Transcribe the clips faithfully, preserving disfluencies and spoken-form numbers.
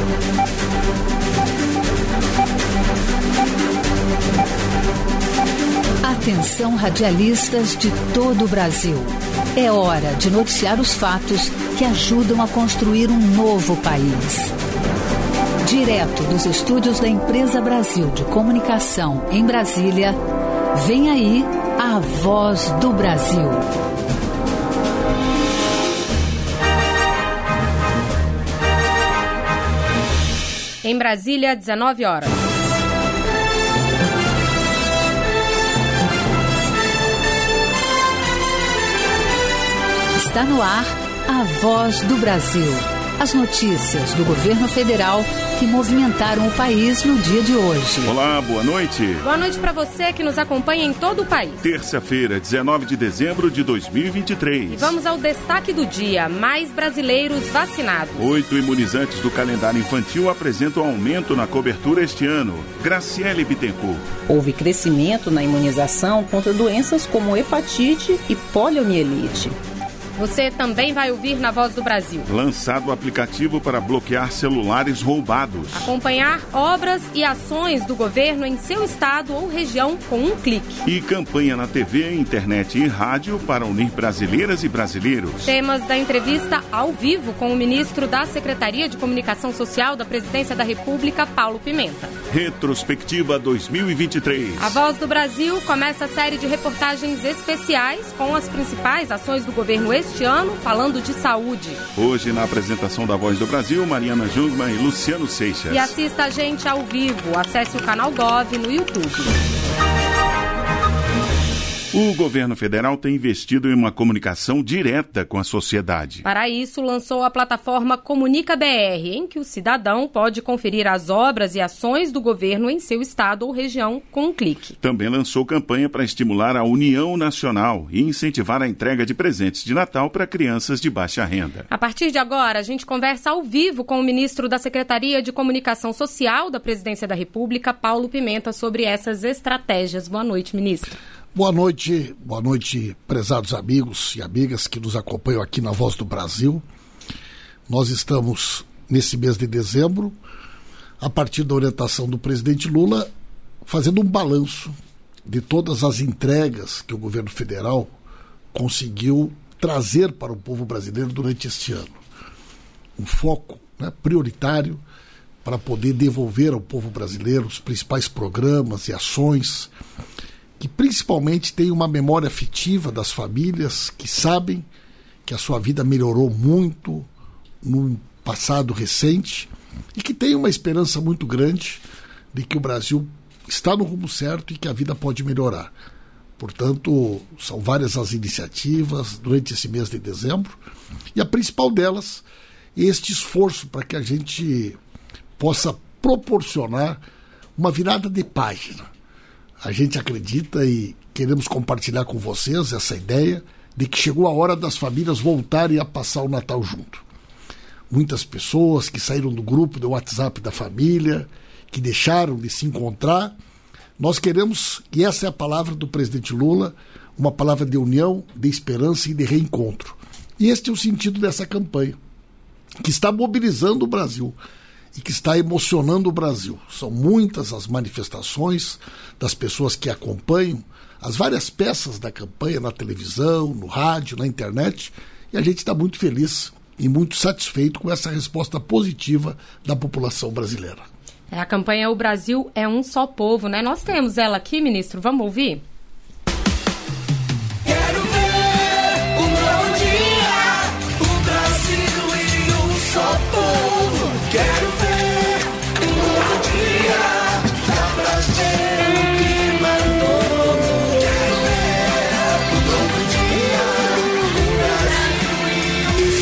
Atenção, radialistas de todo o Brasil. É hora de noticiar os fatos que ajudam a construir um novo país. Direto dos estúdios da Empresa Brasil de Comunicação em Brasília, vem aí a Voz do Brasil. Em Brasília, dezenove horas. Está no ar a Voz do Brasil. As notícias do governo federal que movimentaram o país no dia de hoje. Olá, boa noite. Boa noite para você que nos acompanha em todo o país. Terça-feira, dezenove de dezembro de dois mil e vinte e três. E vamos ao destaque do dia: mais brasileiros vacinados. Oito imunizantes do calendário infantil apresentam aumento na cobertura este ano. Graciele Bittencourt. Houve crescimento na imunização contra doenças como hepatite e poliomielite. Você também vai ouvir na Voz do Brasil. Lançado o aplicativo para bloquear celulares roubados. Acompanhar obras e ações do governo em seu estado ou região com um clique. E campanha na T V, internet e rádio para unir brasileiras e brasileiros. Temas da entrevista ao vivo com o ministro da Secretaria de Comunicação Social da Presidência da República, Paulo Pimenta. Retrospectiva dois mil e vinte e três. A Voz do Brasil começa a série de reportagens especiais com as principais ações do governo este ano, falando de saúde. Hoje, na apresentação da Voz do Brasil, Mariana Jungmann e Luciano Seixas. E assista a gente ao vivo. Acesse o canal Gov no YouTube. O governo federal tem investido em uma comunicação direta com a sociedade. Para isso, lançou a plataforma Comunica B R, em que o cidadão pode conferir as obras e ações do governo em seu estado ou região com um clique. Também lançou campanha para estimular a união nacional e incentivar a entrega de presentes de Natal para crianças de baixa renda. A partir de agora, a gente conversa ao vivo com o ministro da Secretaria de Comunicação Social da Presidência da República, Paulo Pimenta, sobre essas estratégias. Boa noite, ministro. Boa noite, boa noite, prezados amigos e amigas que nos acompanham aqui na Voz do Brasil. Nós estamos, nesse mês de dezembro, a partir da orientação do presidente Lula, fazendo um balanço de todas as entregas que o governo federal conseguiu trazer para o povo brasileiro durante este ano. Um foco, né, prioritário para poder devolver ao povo brasileiro os principais programas e ações que principalmente tem uma memória afetiva das famílias que sabem que a sua vida melhorou muito no passado recente e que tem uma esperança muito grande de que o Brasil está no rumo certo e que a vida pode melhorar. Portanto, são várias as iniciativas durante esse mês de dezembro e a principal delas é este esforço para que a gente possa proporcionar uma virada de página. A gente acredita e queremos compartilhar com vocês essa ideia de que chegou a hora das famílias voltarem a passar o Natal junto. Muitas pessoas que saíram do grupo do WhatsApp da família, que deixaram de se encontrar, nós queremos, e essa é a palavra do presidente Lula, uma palavra de união, de esperança e de reencontro. E este é o sentido dessa campanha, que está mobilizando o Brasil e que está emocionando o Brasil. São muitas as manifestações das pessoas que acompanham as várias peças da campanha na televisão, no rádio, na internet, e a gente está muito feliz e muito satisfeito com essa resposta positiva da população brasileira. É, a campanha O Brasil é um só povo, né? Nós temos ela aqui, ministro. Vamos ouvir? Quero ver um novo dia, o Brasil e um só povo. Quero ver um novo dia, dá pra ser o que mandou. Quero ver um novo dia, o Brasil e um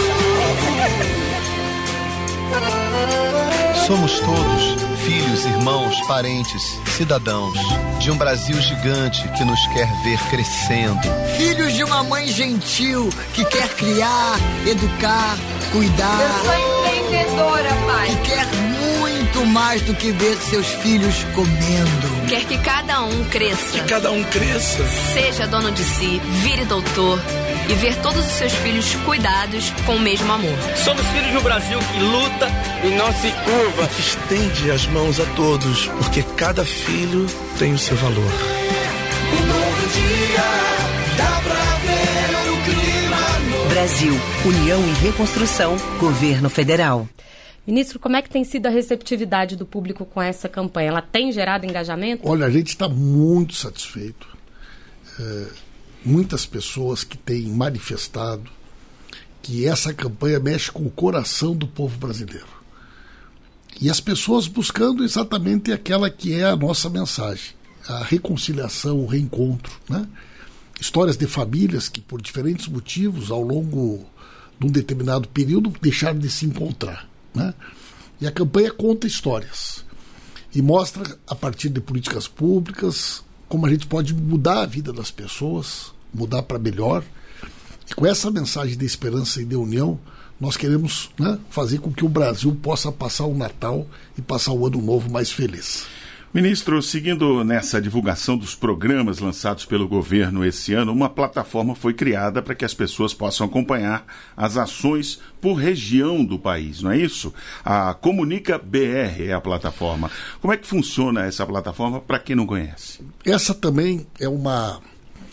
só povo. Somos todos filhos, irmãos, parentes, cidadãos de um Brasil gigante que nos quer ver crescendo. Filhos de uma mãe gentil que quer criar, educar, cuidar. Eu sou empreendedora, pai. Que quer muito muito mais do que ver seus filhos comendo. Quer que cada um cresça. Que cada um cresça. Seja dono de si, vire doutor e ver todos os seus filhos cuidados com o mesmo amor. Somos filhos de um Brasil que luta e não se curva. E que estende as mãos a todos, porque cada filho tem o seu valor. Um novo dia, dá pra ver o clima novo. Brasil, União e Reconstrução, Governo Federal. Ministro, como é que tem sido a receptividade do público com essa campanha? Ela tem gerado engajamento? Olha, a gente está muito satisfeito. É, muitas pessoas que têm manifestado que essa campanha mexe com o coração do povo brasileiro. E as pessoas buscando exatamente aquela que é a nossa mensagem. A reconciliação, o reencontro, né? Histórias de famílias que, por diferentes motivos, ao longo de um determinado período, deixaram de se encontrar, né? E a campanha conta histórias e mostra, a partir de políticas públicas, como a gente pode mudar a vida das pessoas, mudar para melhor. E com essa mensagem de esperança e de união, nós queremos, né, fazer com que o Brasil possa passar o Natal e passar o Ano Novo mais feliz. Ministro, seguindo nessa divulgação dos programas lançados pelo governo esse ano, uma plataforma foi criada para que as pessoas possam acompanhar as ações por região do país, não é isso? A Comunica B R é a plataforma. Como é que funciona essa plataforma para quem não conhece? Essa também é uma,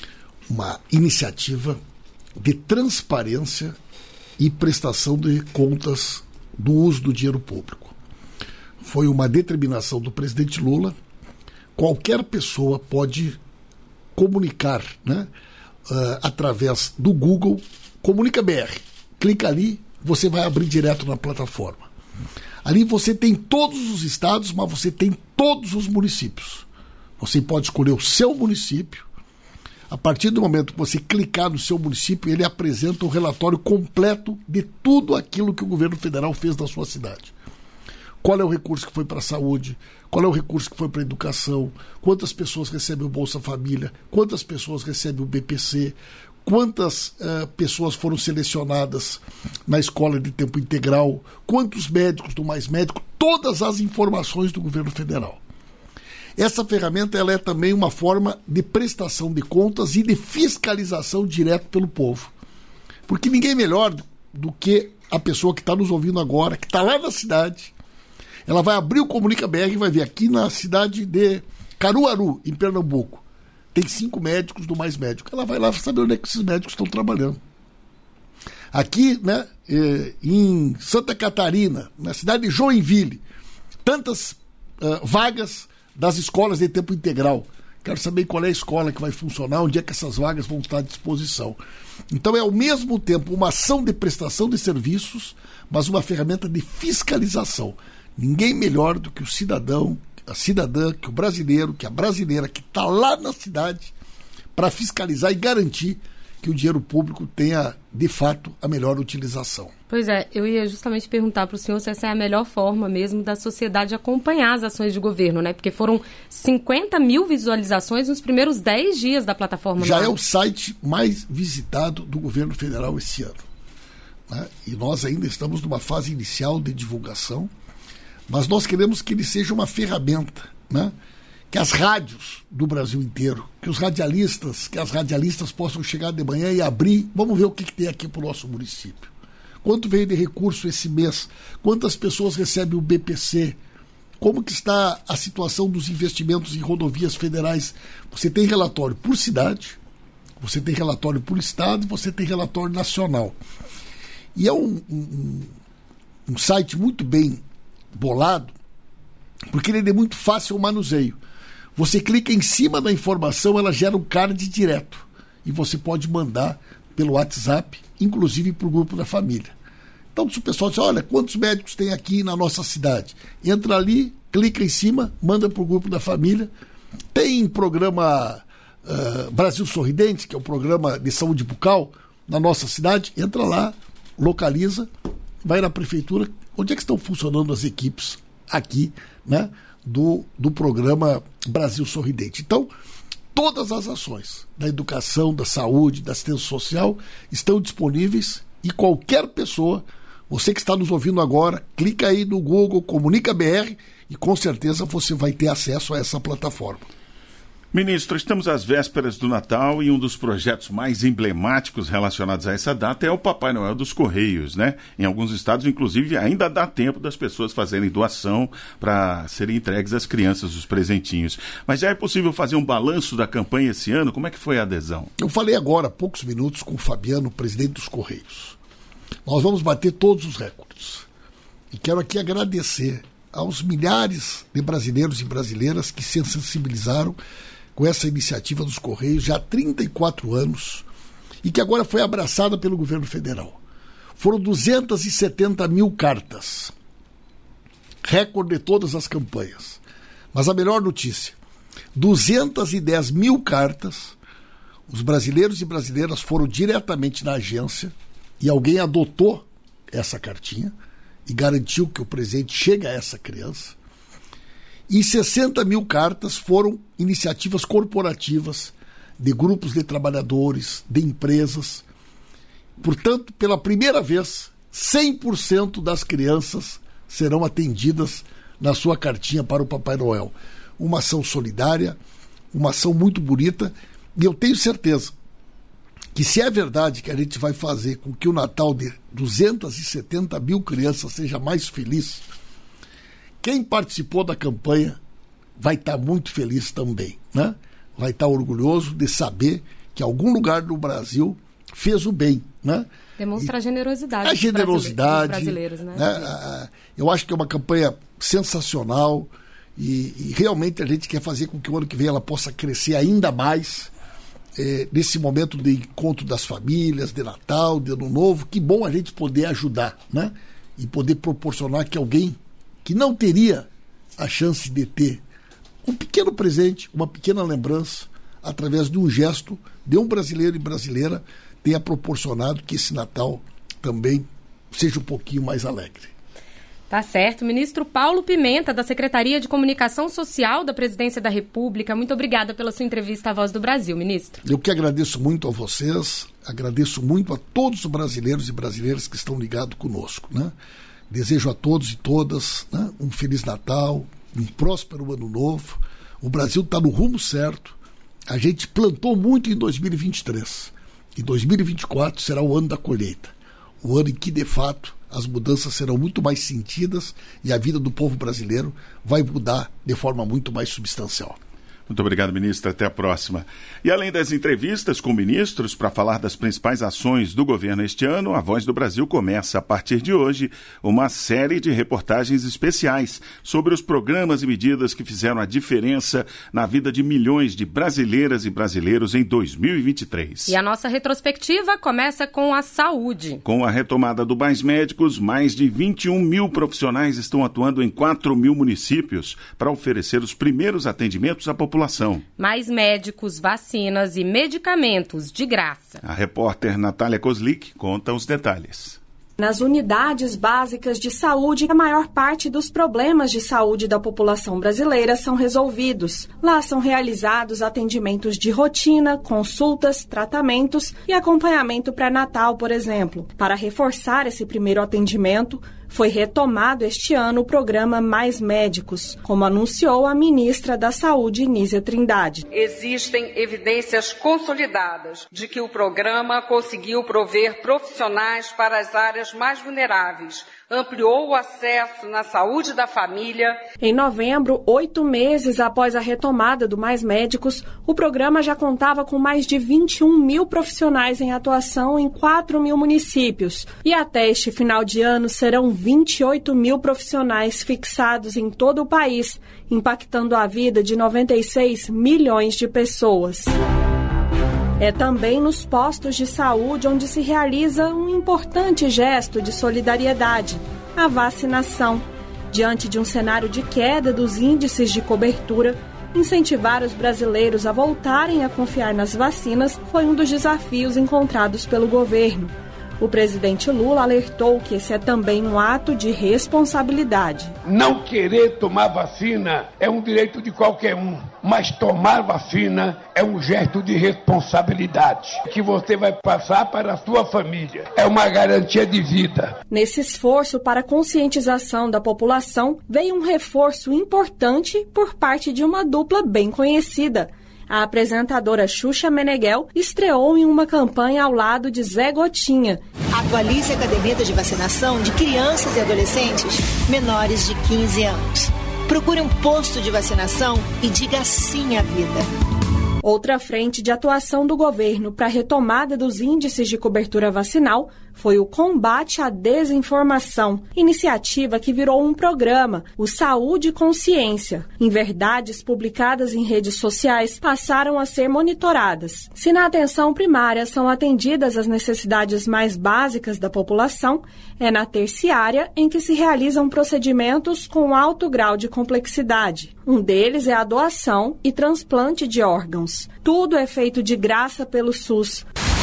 uma iniciativa de transparência e prestação de contas do uso do dinheiro público. Foi uma determinação do presidente Lula. Qualquer pessoa pode comunicar, né, uh, através do Google, Comunica B R. Clica ali, você vai abrir direto na plataforma. Ali você tem todos os estados, mas você tem todos os municípios. Você pode escolher o seu município. A partir do momento que você clicar no seu município, ele apresenta um relatório completo de tudo aquilo que o governo federal fez na sua cidade. Qual é o recurso que foi para a saúde? Qual é o recurso que foi para a educação? Quantas pessoas recebem o Bolsa Família? Quantas pessoas recebem o B P C? Quantas uh, pessoas foram selecionadas na escola de tempo integral? Quantos médicos do Mais Médico? Todas as informações do governo federal. Essa ferramenta ela é também uma forma de prestação de contas e de fiscalização direto pelo povo. Porque ninguém melhor do que a pessoa que está nos ouvindo agora, que está lá na cidade. Ela vai abrir o Comunica B R e vai ver aqui na cidade de Caruaru, em Pernambuco. Tem cinco médicos do Mais Médico. Ela vai lá saber onde é que esses médicos estão trabalhando. Aqui, né, em Santa Catarina, na cidade de Joinville, tantas uh, vagas das escolas de tempo integral. Quero saber qual é a escola que vai funcionar, onde é que essas vagas vão estar à disposição. Então é ao mesmo tempo uma ação de prestação de serviços, mas uma ferramenta de fiscalização. Ninguém melhor do que o cidadão, a cidadã, que o brasileiro, que a brasileira que está lá na cidade para fiscalizar e garantir que o dinheiro público tenha, de fato, a melhor utilização. Pois é, eu ia justamente perguntar para o senhor se essa é a melhor forma mesmo da sociedade acompanhar as ações de governo, né? Porque foram cinquenta mil visualizações nos primeiros dez dias da plataforma. Já é o site mais visitado do governo federal esse ano, né? E nós ainda estamos numa fase inicial de divulgação, mas nós queremos que ele seja uma ferramenta, né? Que as rádios do Brasil inteiro, que os radialistas, que as radialistas possam chegar de manhã e abrir, vamos ver o que, que tem aqui para o nosso município. Quanto veio de recurso esse mês? Quantas pessoas recebem o B P C? Como que está a situação dos investimentos em rodovias federais? Você tem relatório por cidade, você tem relatório por estado, você tem relatório nacional. E é um, um, um site muito bem bolado, porque ele é muito fácil o manuseio. Você clica em cima da informação, ela gera um card direto. E você pode mandar pelo WhatsApp, inclusive para o grupo da família. Então, se o pessoal diz, olha, quantos médicos tem aqui na nossa cidade? Entra ali, clica em cima, manda para o grupo da família. Tem programa uh, Brasil Sorridente, que é o programa de saúde bucal na nossa cidade. Entra lá, localiza, vai na prefeitura. Onde é que estão funcionando as equipes aqui, né, do, do programa Brasil Sorridente? Então, todas as ações da educação, da saúde, da assistência social estão disponíveis e qualquer pessoa Você que está nos ouvindo agora, clica aí no Google Comunica B R e com certeza você vai ter acesso a essa plataforma. Ministro, estamos às vésperas do Natal e um dos projetos mais emblemáticos relacionados a essa data é o Papai Noel dos Correios, né? Em alguns estados, inclusive, ainda dá tempo das pessoas fazerem doação para serem entregues às crianças os presentinhos. Mas já é possível fazer um balanço da campanha esse ano? Como é que foi a adesão? Eu falei agora há poucos minutos com o Fabiano, presidente dos Correios. Nós vamos bater todos os recordes. E quero aqui agradecer aos milhares de brasileiros e brasileiras que se sensibilizaram com essa iniciativa dos Correios já há trinta e quatro anos e que agora foi abraçada pelo governo federal. Foram duzentas e setenta mil cartas, recorde de todas as campanhas. Mas a melhor notícia, duzentas e dez mil cartas, os brasileiros e brasileiras foram diretamente na agência e alguém adotou essa cartinha e garantiu que o presente chega a essa criança. E sessenta mil cartas foram iniciativas corporativas de grupos de trabalhadores, de empresas. Portanto, pela primeira vez, cem por cento das crianças serão atendidas na sua cartinha para o Papai Noel. Uma ação solidária, uma ação muito bonita, e eu tenho certeza que se é verdade que a gente vai fazer com que o Natal de duzentas e setenta mil crianças seja mais feliz, quem participou da campanha vai estar muito feliz também, né? Vai estar orgulhoso de saber que algum lugar do Brasil fez o bem, né? Demonstra a generosidade. A generosidade, dos brasileiros, né? né? Eu acho que é uma campanha sensacional e, e realmente a gente quer fazer com que o ano que vem ela possa crescer ainda mais. É, nesse momento de encontro das famílias, de Natal, de Ano Novo, que bom a gente poder ajudar, né? E poder proporcionar que alguém que não teria a chance de ter um pequeno presente, uma pequena lembrança, através de um gesto de um brasileiro e brasileira, tenha proporcionado que esse Natal também seja um pouquinho mais alegre. Tá certo. Ministro Paulo Pimenta, da Secretaria de Comunicação Social da Presidência da República, muito obrigada pela sua entrevista à Voz do Brasil, ministro. Eu que agradeço muito a vocês, agradeço muito a todos os brasileiros e brasileiras que estão ligados conosco, né? Desejo a todos e todas, né, um Feliz Natal, um próspero Ano Novo. O Brasil está no rumo certo. A gente plantou muito em dois mil e vinte e três. E dois mil e vinte e quatro será o ano da colheita. O ano em que, de fato, as mudanças serão muito mais sentidas e a vida do povo brasileiro vai mudar de forma muito mais substancial. Muito obrigado, ministro. Até a próxima. E além das entrevistas com ministros para falar das principais ações do governo este ano, a Voz do Brasil começa a partir de hoje uma série de reportagens especiais sobre os programas e medidas que fizeram a diferença na vida de milhões de brasileiras e brasileiros em dois mil e vinte e três. E a nossa retrospectiva começa com a saúde. Com a retomada do Mais Médicos, mais de vinte e um mil profissionais estão atuando em quatro mil municípios para oferecer os primeiros atendimentos à população. Mais médicos, vacinas e medicamentos de graça. A repórter Natália Kozlik conta os detalhes. Nas unidades básicas de saúde, a maior parte dos problemas de saúde da população brasileira são resolvidos. Lá são realizados atendimentos de rotina, consultas, tratamentos e acompanhamento pré-natal, por exemplo. Para reforçar esse primeiro atendimento, foi retomado este ano o programa Mais Médicos, como anunciou a ministra da Saúde, Nízia Trindade. Existem evidências consolidadas de que o programa conseguiu prover profissionais para as áreas mais vulneráveis, ampliou o acesso na saúde da família. Em novembro, oito meses após a retomada do Mais Médicos, o programa já contava com mais de vinte e um mil profissionais em atuação em quatro mil municípios. E até este final de ano serão vinte e oito mil profissionais fixados em todo o país, impactando a vida de noventa e seis milhões de pessoas. É também nos postos de saúde onde se realiza um importante gesto de solidariedade, a vacinação. Diante de um cenário de queda dos índices de cobertura, incentivar os brasileiros a voltarem a confiar nas vacinas foi um dos desafios encontrados pelo governo. O presidente Lula alertou que esse é também um ato de responsabilidade. Não querer tomar vacina é um direito de qualquer um, mas tomar vacina é um gesto de responsabilidade que você vai passar para a sua família. É uma garantia de vida. Nesse esforço para a conscientização da população, veio um reforço importante por parte de uma dupla bem conhecida. A apresentadora Xuxa Meneghel estreou em uma campanha ao lado de Zé Gotinha. Atualize a caderneta de vacinação de crianças e adolescentes menores de quinze anos. Procure um posto de vacinação e diga sim à vida. Outra frente de atuação do governo para a retomada dos índices de cobertura vacinal foi o combate à desinformação, iniciativa que virou um programa, o Saúde e Consciência. Inverdades publicadas em redes sociais passaram a ser monitoradas. Se na atenção primária são atendidas as necessidades mais básicas da população, é na terciária em que se realizam procedimentos com alto grau de complexidade. Um deles é a doação e transplante de órgãos. Tudo é feito de graça pelo SUS.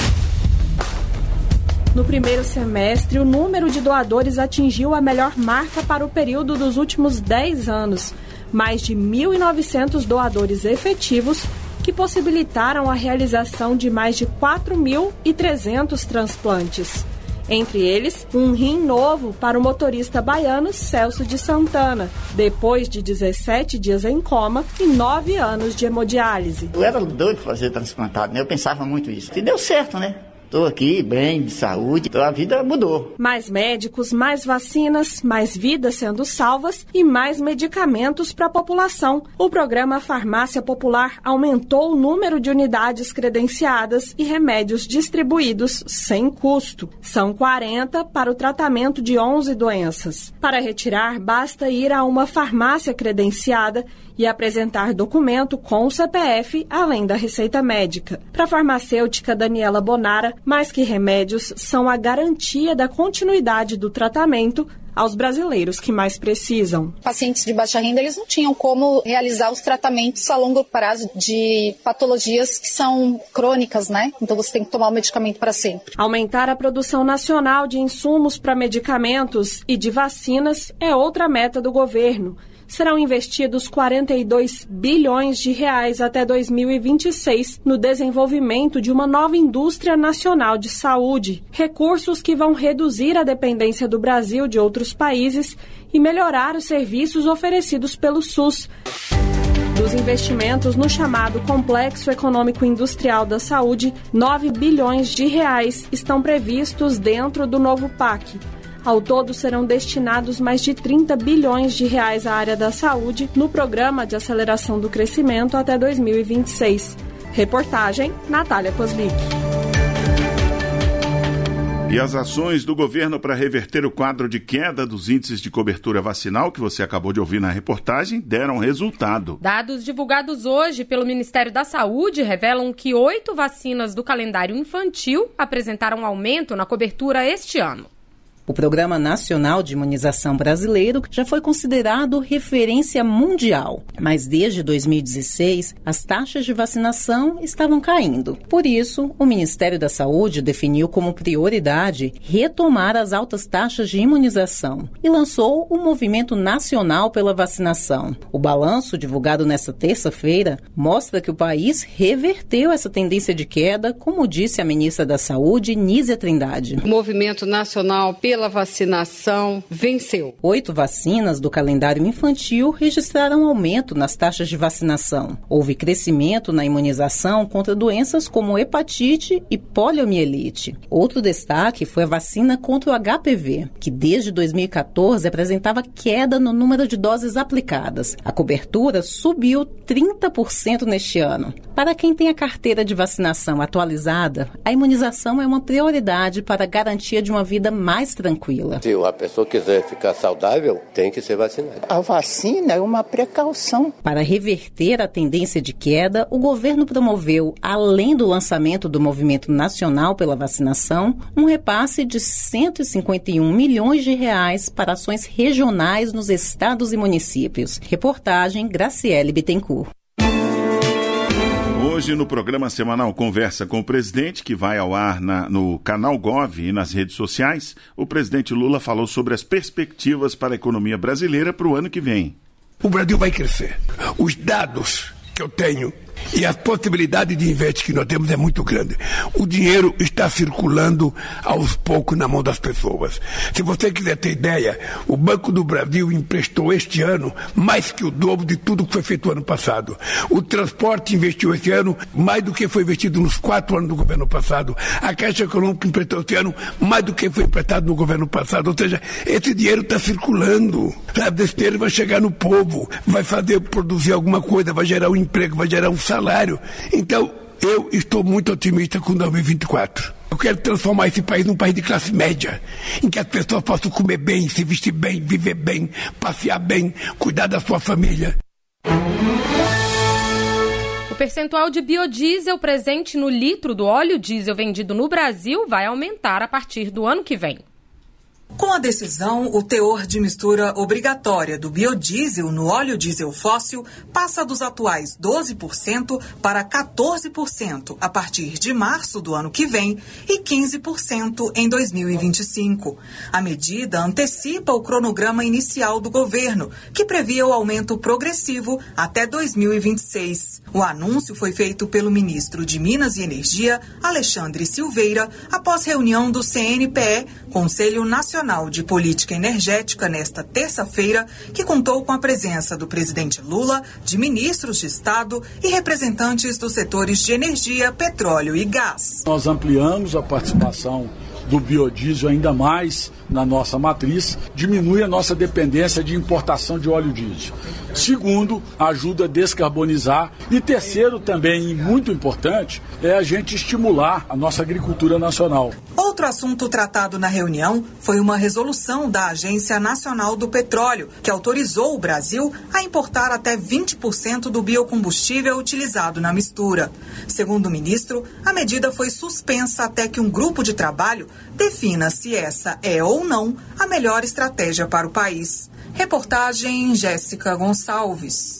No primeiro semestre, o número de doadores atingiu a melhor marca para o período dos últimos dez anos. Mais de mil e novecentos doadores efetivos que possibilitaram a realização de mais de quatro mil e trezentos transplantes. Entre eles, um rim novo para o motorista baiano Celso de Santana, depois de dezessete dias em coma e nove anos de hemodiálise. Eu era doido para fazer transplantado, né? Eu pensava muito isso. E deu certo, né? Estou aqui, bem, de saúde, então a vida mudou. Mais médicos, mais vacinas, mais vidas sendo salvas e mais medicamentos para a população. O programa Farmácia Popular aumentou o número de unidades credenciadas e remédios distribuídos sem custo. São quarenta para o tratamento de onze doenças. Para retirar, basta ir a uma farmácia credenciada e apresentar documento com o C P F, além da receita médica. Para a farmacêutica Daniela Bonara, mais que remédios, são a garantia da continuidade do tratamento aos brasileiros que mais precisam. Pacientes de baixa renda, eles não tinham como realizar os tratamentos a longo prazo de patologias que são crônicas, né? Então você tem que tomar o medicamento para sempre. Aumentar a produção nacional de insumos para medicamentos e de vacinas é outra meta do governo. Serão investidos quarenta e dois bilhões de reais até dois mil e vinte e seis no desenvolvimento de uma nova indústria nacional de saúde. Recursos que vão reduzir a dependência do Brasil de outros países e melhorar os serviços oferecidos pelo SUS. Dos investimentos no chamado Complexo Econômico Industrial da Saúde, nove bilhões de reais estão previstos dentro do novo P A C. Ao todo, serão destinados mais de trinta bilhões de reais à área da saúde no Programa de Aceleração do Crescimento até dois mil e vinte e seis. Reportagem, Natália Kozlik. E as ações do governo para reverter o quadro de queda dos índices de cobertura vacinal, que você acabou de ouvir na reportagem, deram resultado. Dados divulgados hoje pelo Ministério da Saúde revelam que oito vacinas do calendário infantil apresentaram aumento na cobertura este ano. O Programa Nacional de Imunização Brasileiro já foi considerado referência mundial, mas desde dois mil e dezesseis as taxas de vacinação estavam caindo. Por isso, o Ministério da Saúde definiu como prioridade retomar as altas taxas de imunização e lançou o Movimento Nacional pela Vacinação. O balanço divulgado nesta terça-feira mostra que o país reverteu essa tendência de queda, como disse a ministra da Saúde, Nízia Trindade. O Movimento Nacional pela pela vacinação venceu. Oito vacinas do calendário infantil registraram aumento nas taxas de vacinação. Houve crescimento na imunização contra doenças como hepatite e poliomielite. Outro destaque foi a vacina contra o H P V, que desde dois mil e quatorze apresentava queda no número de doses aplicadas. A cobertura subiu trinta por cento neste ano. Para quem tem a carteira de vacinação atualizada, a imunização é uma prioridade para a garantia de uma vida mais tranquila. tranquila. Se a pessoa quiser ficar saudável, tem que ser vacinada. A vacina é uma precaução. Para reverter a tendência de queda, o governo promoveu, além do lançamento do Movimento Nacional pela Vacinação, um repasse de cento e cinquenta e um milhões de reais para ações regionais nos estados e municípios. Reportagem Graciele Bittencourt. Hoje, no programa semanal Conversa com o Presidente, que vai ao ar na, no canal Gov e nas redes sociais, o presidente Lula falou sobre as perspectivas para a economia brasileira para o ano que vem. O Brasil vai crescer. Os dados que eu tenho e a possibilidade de investir que nós temos é muito grande. O dinheiro está circulando aos poucos na mão das pessoas. Se você quiser ter ideia, o Banco do Brasil emprestou este ano mais que o dobro de tudo que foi feito no ano passado. O transporte investiu este ano mais do que foi investido nos quatro anos do governo passado. A Caixa Econômica emprestou este ano mais do que foi emprestado no governo passado. Ou seja, esse dinheiro está circulando. Sabe, esse dinheiro vai chegar no povo, vai fazer produzir alguma coisa, vai gerar um emprego, vai gerar um salário. Então, eu estou muito otimista com dois mil e vinte e quatro. Eu quero transformar esse país num país de classe média, em que as pessoas possam comer bem, se vestir bem, viver bem, passear bem, cuidar da sua família. O percentual de biodiesel presente no litro do óleo diesel vendido no Brasil vai aumentar a partir do ano que vem. Com a decisão, o teor de mistura obrigatória do biodiesel no óleo diesel fóssil passa dos atuais doze por cento para quatorze por cento a partir de março do ano que vem e quinze por cento em dois mil e vinte e cinco. A medida antecipa o cronograma inicial do governo, que previa o aumento progressivo até dois mil e vinte e seis. O anúncio foi feito pelo ministro de Minas e Energia, Alexandre Silveira, após reunião do C N P E, Conselho Nacional de Política Energética, nesta terça-feira, que contou com a presença do presidente Lula, de ministros de Estado e representantes dos setores de energia, petróleo e gás. Nós ampliamos a participação do biodiesel ainda mais na nossa matriz, diminui a nossa dependência de importação de óleo diesel. Segundo, ajuda a descarbonizar. E terceiro, também muito importante, é a gente estimular a nossa agricultura nacional. Outro assunto tratado na reunião foi uma resolução da Agência Nacional do Petróleo, que autorizou o Brasil a importar até vinte por cento do biocombustível utilizado na mistura. Segundo o ministro, a medida foi suspensa até que um grupo de trabalho defina se essa é ou não a melhor estratégia para o país. Reportagem Jéssica Gonçalves.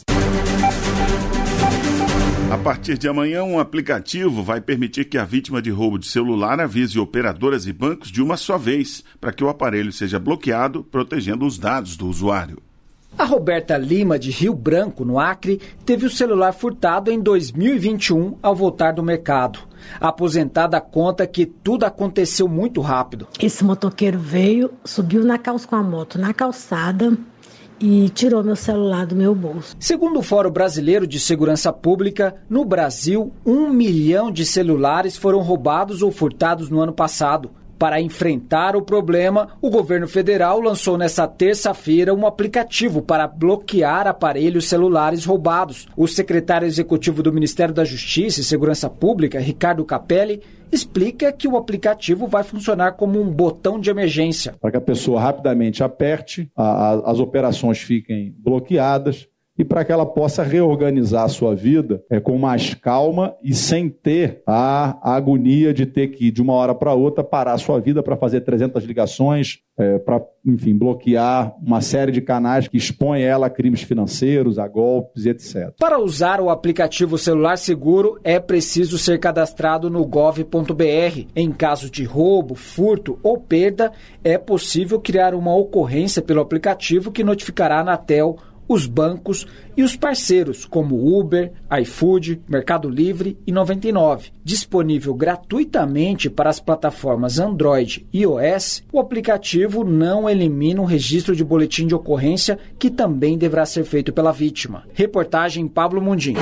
A partir de amanhã, um aplicativo vai permitir que a vítima de roubo de celular avise operadoras e bancos de uma só vez, para que o aparelho seja bloqueado, protegendo os dados do usuário. A Roberta Lima, de Rio Branco, no Acre, teve o celular furtado em dois mil e vinte e um ao voltar do mercado. A aposentada conta que tudo aconteceu muito rápido. Esse motoqueiro veio, subiu na calça com a moto na calçada e tirou meu celular do meu bolso. Segundo o Fórum Brasileiro de Segurança Pública, no Brasil, um milhão de celulares foram roubados ou furtados no ano passado. Para enfrentar o problema, o governo federal lançou nesta terça-feira um aplicativo para bloquear aparelhos celulares roubados. O secretário executivo do Ministério da Justiça e Segurança Pública, Ricardo Capelli, explica que o aplicativo vai funcionar como um botão de emergência. Para que a pessoa rapidamente aperte, a, a, as operações fiquem bloqueadas, e para que ela possa reorganizar a sua vida é, com mais calma e sem ter a, a agonia de ter que, de uma hora para outra, parar a sua vida para fazer trezentas ligações, é, para, enfim, bloquear uma série de canais que expõem ela a crimes financeiros, a golpes e etcétera. Para usar o aplicativo Celular Seguro, é preciso ser cadastrado no gov ponto br. Em caso de roubo, furto ou perda, é possível criar uma ocorrência pelo aplicativo que notificará a Anatel, os bancos e os parceiros como Uber, iFood, Mercado Livre e noventa e nove. Disponível gratuitamente para as plataformas Android e iOS, o aplicativo não elimina o registro de boletim de ocorrência, que também deverá ser feito pela vítima. Reportagem Pablo Mundim.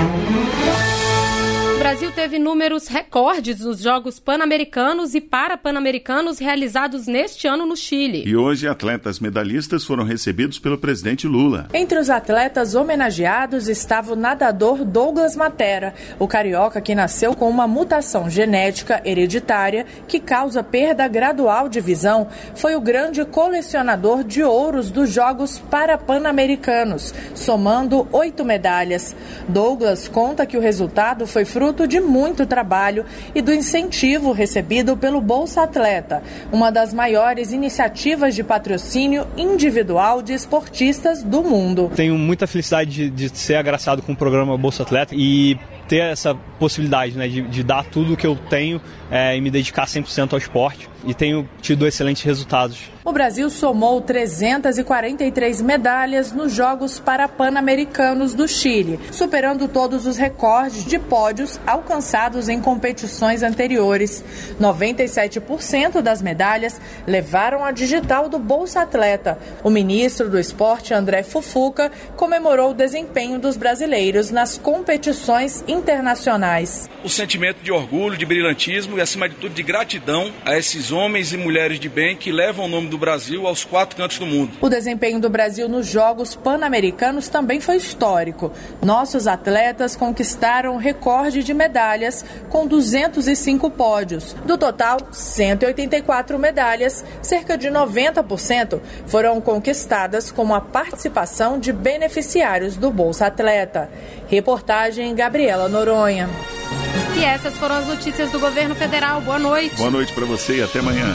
O Brasil teve números recordes nos Jogos Pan-Americanos e Parapan-Americanos realizados neste ano no Chile. E hoje, atletas medalhistas foram recebidos pelo presidente Lula. Entre os atletas homenageados estava o nadador Douglas Matera, o carioca que nasceu com uma mutação genética hereditária que causa perda gradual de visão. Foi o grande colecionador de ouros dos Jogos Parapan-Americanos, somando oito medalhas. Douglas conta que o resultado foi fruto fruto de muito trabalho e do incentivo recebido pelo Bolsa Atleta, uma das maiores iniciativas de patrocínio individual de esportistas do mundo. Tenho muita felicidade de, de ser agraciado com o programa Bolsa Atleta e ter essa possibilidade, né, de, de dar tudo o que eu tenho é, e me dedicar cem por cento ao esporte, e tenho tido excelentes resultados. O Brasil somou trezentas e quarenta e três medalhas nos Jogos Parapan-Americanos do Chile, superando todos os recordes de pódios alcançados em competições anteriores. noventa e sete por cento das medalhas levaram a digital do Bolsa Atleta. O ministro do Esporte, André Fufuca, comemorou o desempenho dos brasileiros nas competições internacionais. O sentimento de orgulho, de brilhantismo e, acima de tudo, de gratidão a esses homens e mulheres de bem que levam o nome do Brasil aos quatro cantos do mundo. O desempenho do Brasil nos Jogos Pan-Americanos também foi histórico. Nossos atletas conquistaram o recorde de medalhas com duzentos e cinco pódios. Do total, cento e oitenta e quatro medalhas, cerca de noventa por cento foram conquistadas com a participação de beneficiários do Bolsa Atleta. Reportagem Gabriela Noronha. E essas foram as notícias do governo federal. Boa noite. Boa noite para você e até amanhã.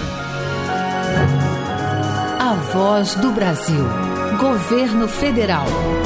A Voz do Brasil. Governo Federal.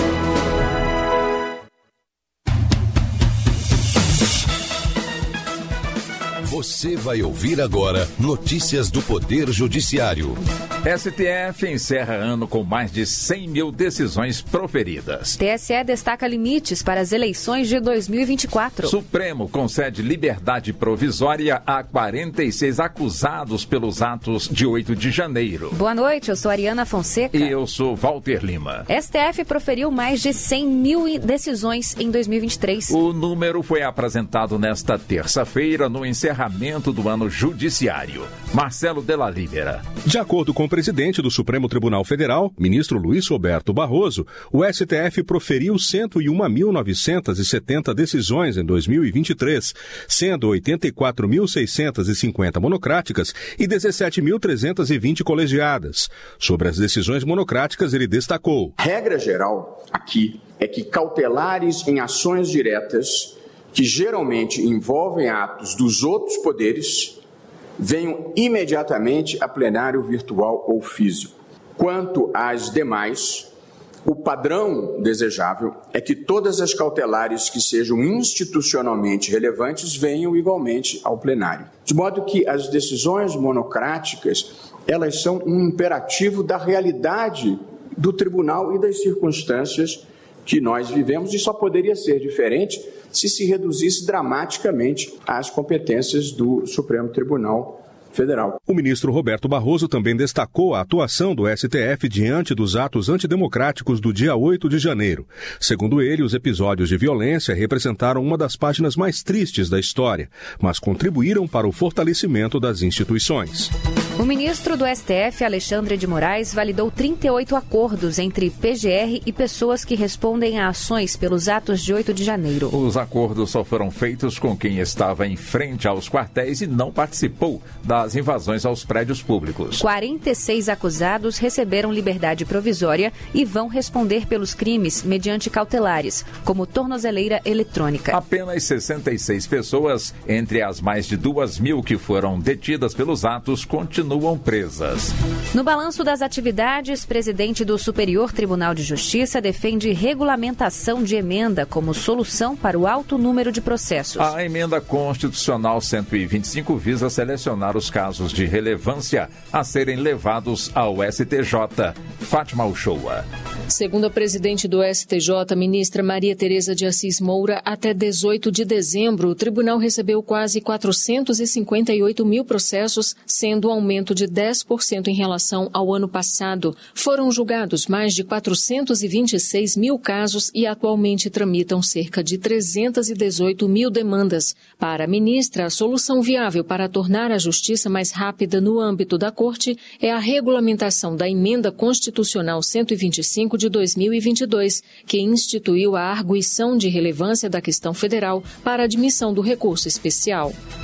Você vai ouvir agora notícias do Poder Judiciário. S T F encerra ano com mais de cem mil decisões proferidas. T S E destaca limites para as eleições de dois mil e vinte e quatro. Supremo concede liberdade provisória a quarenta e seis acusados pelos atos de oito de janeiro. Boa noite, eu sou Ariana Fonseca. E eu sou Walter Lima. S T F proferiu mais de cem mil decisões em dois mil e vinte e três. O número foi apresentado nesta terça-feira no encerramento do ano judiciário. Marcelo Della Libera. De acordo com o presidente do Supremo Tribunal Federal, ministro Luiz Roberto Barroso, o S T F proferiu cento e um mil novecentas e setenta decisões em dois mil e vinte e três, sendo oitenta e quatro mil seiscentas e cinquenta monocráticas e dezessete mil trezentas e vinte colegiadas. Sobre as decisões monocráticas, ele destacou: regra geral aqui é que cautelares em ações diretas, que geralmente envolvem atos dos outros poderes, venham imediatamente a plenário virtual ou físico. Quanto às demais, o padrão desejável é que todas as cautelares que sejam institucionalmente relevantes venham igualmente ao plenário. De modo que as decisões monocráticas, elas são um imperativo da realidade do tribunal e das circunstâncias que nós vivemos, e só poderia ser diferente se se reduzisse dramaticamente as competências do Supremo Tribunal Federal. O ministro Roberto Barroso também destacou a atuação do S T F diante dos atos antidemocráticos do dia oito de janeiro. Segundo ele, os episódios de violência representaram uma das páginas mais tristes da história, mas contribuíram para o fortalecimento das instituições. O ministro do S T F, Alexandre de Moraes, validou trinta e oito acordos entre P G R e pessoas que respondem a ações pelos atos de oito de janeiro. Os acordos só foram feitos com quem estava em frente aos quartéis e não participou das invasões aos prédios públicos. quarenta e seis acusados receberam liberdade provisória e vão responder pelos crimes mediante cautelares, como tornozeleira eletrônica. Apenas sessenta e seis pessoas, entre as mais de duas mil que foram detidas pelos atos, continuam presas. No balanço das atividades, presidente do Superior Tribunal de Justiça defende regulamentação de emenda como solução para o alto número de processos. A emenda constitucional cento e vinte e cinco visa selecionar os casos de relevância a serem levados ao S T J. Fátima Uchoa. Segundo a presidente do S T J, ministra Maria Tereza de Assis Moura, até dezoito de dezembro, o tribunal recebeu quase quatrocentos e cinquenta e oito mil processos, sendo um aumento de dez por cento em relação ao ano passado. Foram julgados mais de quatrocentos e vinte e seis mil casos e atualmente tramitam cerca de trezentos e dezoito mil demandas. Para a ministra, a solução viável para tornar a justiça mais rápida no âmbito da Corte é a regulamentação da Emenda Constitucional cento e vinte e cinco de dois mil e vinte e dois, que instituiu a arguição de relevância da questão federal para a admissão do recurso especial.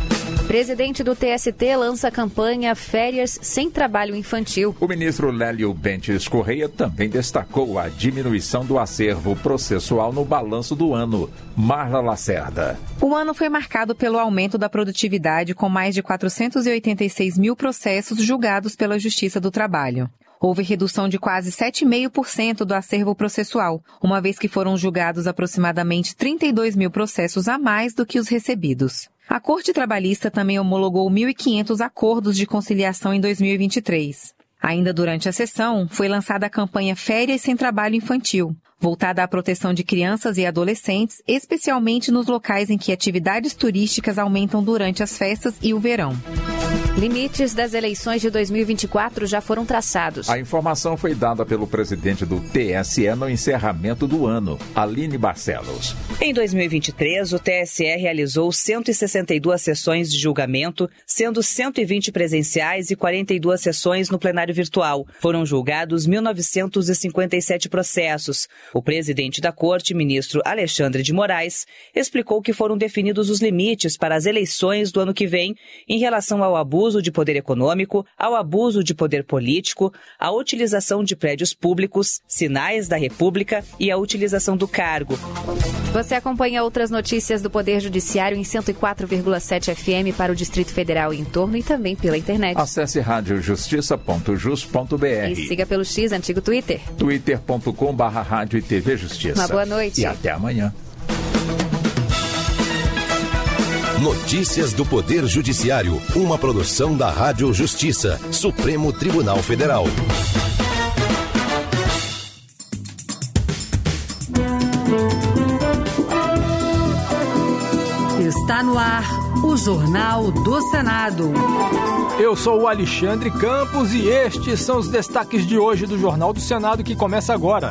Presidente do T S T lança a campanha Férias Sem Trabalho Infantil. O ministro Lélio Bentes Correia também destacou a diminuição do acervo processual no balanço do ano. Marla Lacerda. O ano foi marcado pelo aumento da produtividade, com mais de quatrocentos e oitenta e seis mil processos julgados pela Justiça do Trabalho. Houve redução de quase sete vírgula cinco por cento do acervo processual, uma vez que foram julgados aproximadamente trinta e dois mil processos a mais do que os recebidos. A Corte Trabalhista também homologou mil e quinhentos acordos de conciliação em dois mil e vinte e três. Ainda durante a sessão, foi lançada a campanha Férias Sem Trabalho Infantil, voltada à proteção de crianças e adolescentes, especialmente nos locais em que atividades turísticas aumentam durante as festas e o verão. Limites das eleições de dois mil e vinte e quatro já foram traçados. A informação foi dada pelo presidente do T S E no encerramento do ano, Aline Barcelos. Em dois mil e vinte e três, o T S E realizou cento e sessenta e duas sessões de julgamento, sendo cento e vinte presenciais e quarenta e duas sessões no plenário virtual. Foram julgados mil novecentos e cinquenta e sete processos. O presidente da Corte, ministro Alexandre de Moraes, explicou que foram definidos os limites para as eleições do ano que vem em relação ao abuso de poder econômico, ao abuso de poder político, à utilização de prédios públicos, sinais da República e à utilização do cargo. Você acompanha outras notícias do Poder Judiciário em cento e quatro vírgula sete F M para o Distrito Federal e em torno e também pela internet. Acesse rádio justiça ponto jus ponto b r e siga pelo X, antigo Twitter. twitter ponto com barra rádio e T V Justiça. Uma boa noite. E até amanhã. Notícias do Poder Judiciário, uma produção da Rádio Justiça, Supremo Tribunal Federal. Está no ar o Jornal do Senado. Eu sou o Alexandre Campos e estes são os destaques de hoje do Jornal do Senado que começa agora.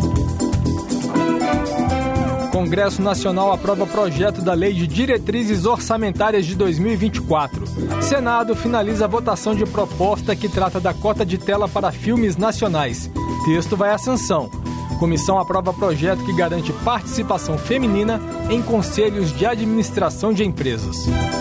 Congresso Nacional aprova projeto da Lei de Diretrizes Orçamentárias de dois mil e vinte e quatro. Senado finaliza a votação de proposta que trata da cota de tela para filmes nacionais. Texto vai à sanção. Comissão aprova projeto que garante participação feminina em conselhos de administração de empresas.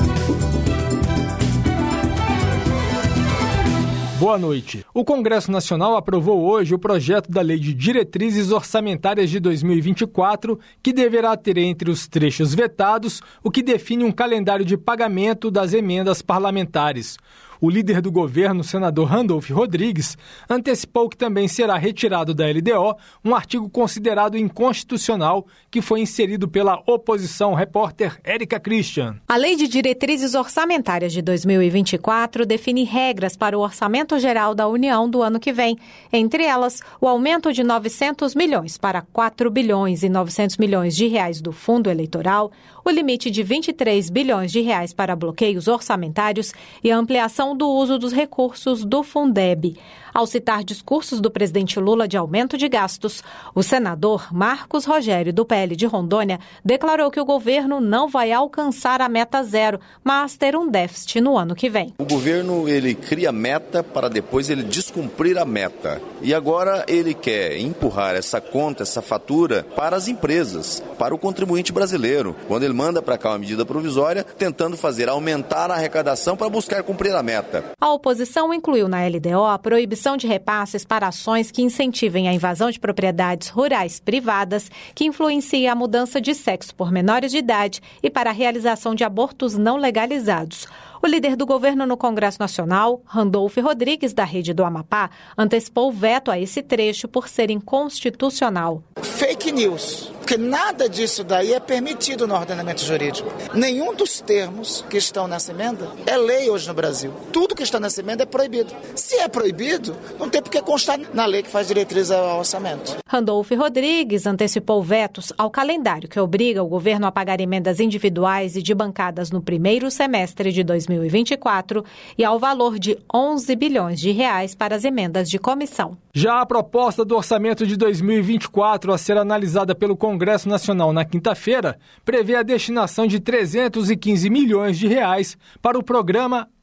Boa noite. O Congresso Nacional aprovou hoje o projeto da Lei de Diretrizes Orçamentárias de dois mil e vinte e quatro, que deverá ter entre os trechos vetados o que define um calendário de pagamento das emendas parlamentares. O líder do governo, senador Randolph Rodrigues, antecipou que também será retirado da L D O um artigo considerado inconstitucional que foi inserido pela oposição. Repórter Érica Christian. A Lei de Diretrizes Orçamentárias de dois mil e vinte e quatro define regras para o Orçamento Geral da União do ano que vem. Entre elas, o aumento de novecentos milhões para quatro bilhões e novecentos milhões de reais do Fundo Eleitoral, o limite de vinte e três bilhões de reais para bloqueios orçamentários e a ampliação do uso dos recursos do Fundeb. Ao citar discursos do presidente Lula de aumento de gastos, o senador Marcos Rogério, do P L de Rondônia, declarou que o governo não vai alcançar a meta zero, mas ter um déficit no ano que vem. O governo, ele cria meta para depois ele descumprir a meta. E agora ele quer empurrar essa conta, essa fatura para as empresas, para o contribuinte brasileiro, quando ele manda para cá uma medida provisória, tentando fazer aumentar a arrecadação para buscar cumprir a meta. A oposição incluiu na L D O a proibição de repasses para ações que incentivem a invasão de propriedades rurais privadas, que influencia a mudança de sexo por menores de idade e para a realização de abortos não legalizados. O líder do governo no Congresso Nacional, Randolph Rodrigues, da Rede do Amapá, antecipou o veto a esse trecho por ser inconstitucional. Fake news, porque nada disso daí é permitido no ordenamento jurídico. Nenhum dos termos que estão nessa emenda é lei hoje no Brasil. Tudo que está nessa emenda é proibido. Se é proibido, não tem por que constar na lei que faz diretriz ao orçamento. Randolph Rodrigues antecipou vetos ao calendário que obriga o governo a pagar emendas individuais e de bancadas no primeiro semestre de dois mil e vinte e quatro e ao valor de onze bilhões de reais para as emendas de comissão. Já a proposta do orçamento de dois mil e vinte e quatro a ser analisada pelo Congresso Nacional na quinta-feira prevê a destinação de trezentos e quinze milhões de reais para o programa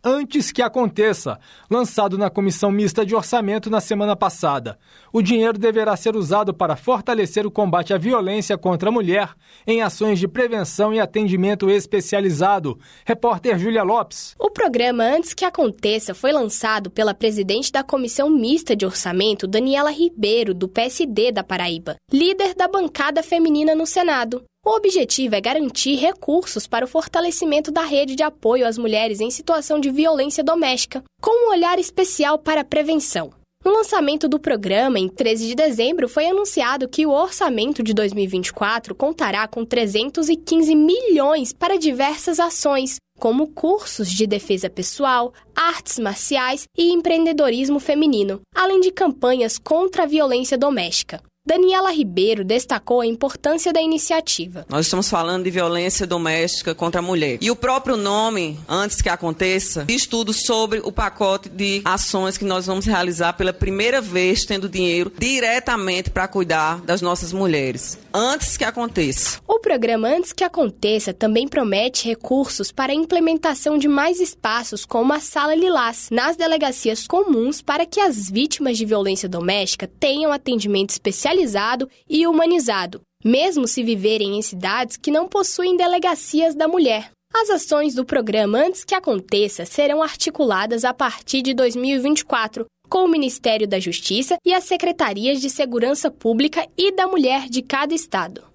Antes que Aconteça, lançado na Comissão Mista de Orçamento na semana passada. O dinheiro deverá ser usado para fortalecer o combate à violência contra a mulher em ações de prevenção e atendimento especializado. Repórter Júlia Lopes. O programa Antes que Aconteça foi lançado pela presidente da Comissão Mista de Orçamento, Daniela Ribeiro, do P S D da Paraíba, líder da bancada feminina no Senado. O objetivo é garantir recursos para o fortalecimento da rede de apoio às mulheres em situação de violência doméstica, com um olhar especial para a prevenção. No lançamento do programa, em treze de dezembro, foi anunciado que o orçamento de dois mil e vinte e quatro contará com trezentos e quinze milhões para diversas ações, como cursos de defesa pessoal, artes marciais e empreendedorismo feminino, além de campanhas contra a violência doméstica. Daniela Ribeiro destacou a importância da iniciativa. Nós estamos falando de violência doméstica contra a mulher. E o próprio nome, Antes que Aconteça, diz tudo sobre o pacote de ações que nós vamos realizar pela primeira vez, tendo dinheiro diretamente para cuidar das nossas mulheres. Antes que aconteça. O programa Antes que Aconteça também promete recursos para a implementação de mais espaços como a Sala Lilás, nas delegacias comuns, para que as vítimas de violência doméstica tenham atendimento especializado e humanizado, mesmo se viverem em cidades que não possuem delegacias da mulher. As ações do programa Antes que Aconteça serão articuladas a partir de dois mil e vinte e quatro, com o Ministério da Justiça e as Secretarias de Segurança Pública e da Mulher de cada estado.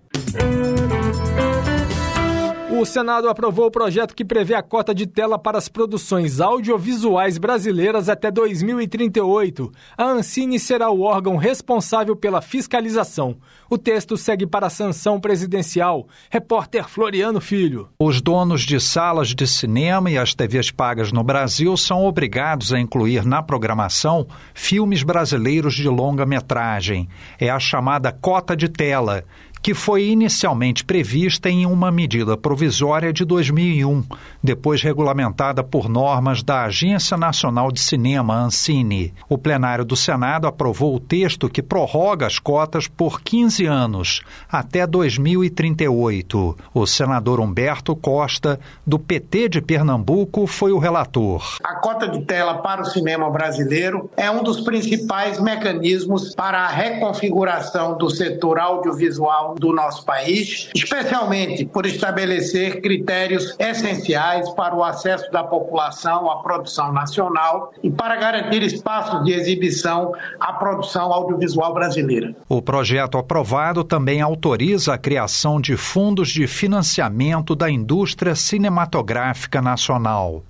O Senado aprovou o projeto que prevê a cota de tela para as produções audiovisuais brasileiras até dois mil e trinta e oito. A Ancine será o órgão responsável pela fiscalização. O texto segue para a sanção presidencial. Repórter Floriano Filho. Os donos de salas de cinema e as T Vs pagas no Brasil são obrigados a incluir na programação filmes brasileiros de longa-metragem. É a chamada cota de tela, que foi inicialmente prevista em uma medida provisória de dois mil e um, depois regulamentada por normas da Agência Nacional de Cinema, Ancine. O plenário do Senado aprovou o texto que prorroga as cotas por quinze anos, até dois mil e trinta e oito. O senador Humberto Costa, do P T de Pernambuco, foi o relator. A cota de tela para o cinema brasileiro é um dos principais mecanismos para a reconfiguração do setor audiovisual do nosso país, especialmente por estabelecer critérios essenciais para o acesso da população à produção nacional e para garantir espaços de exibição à produção audiovisual brasileira. O projeto aprovado também autoriza a criação de fundos de financiamento da indústria cinematográfica nacional.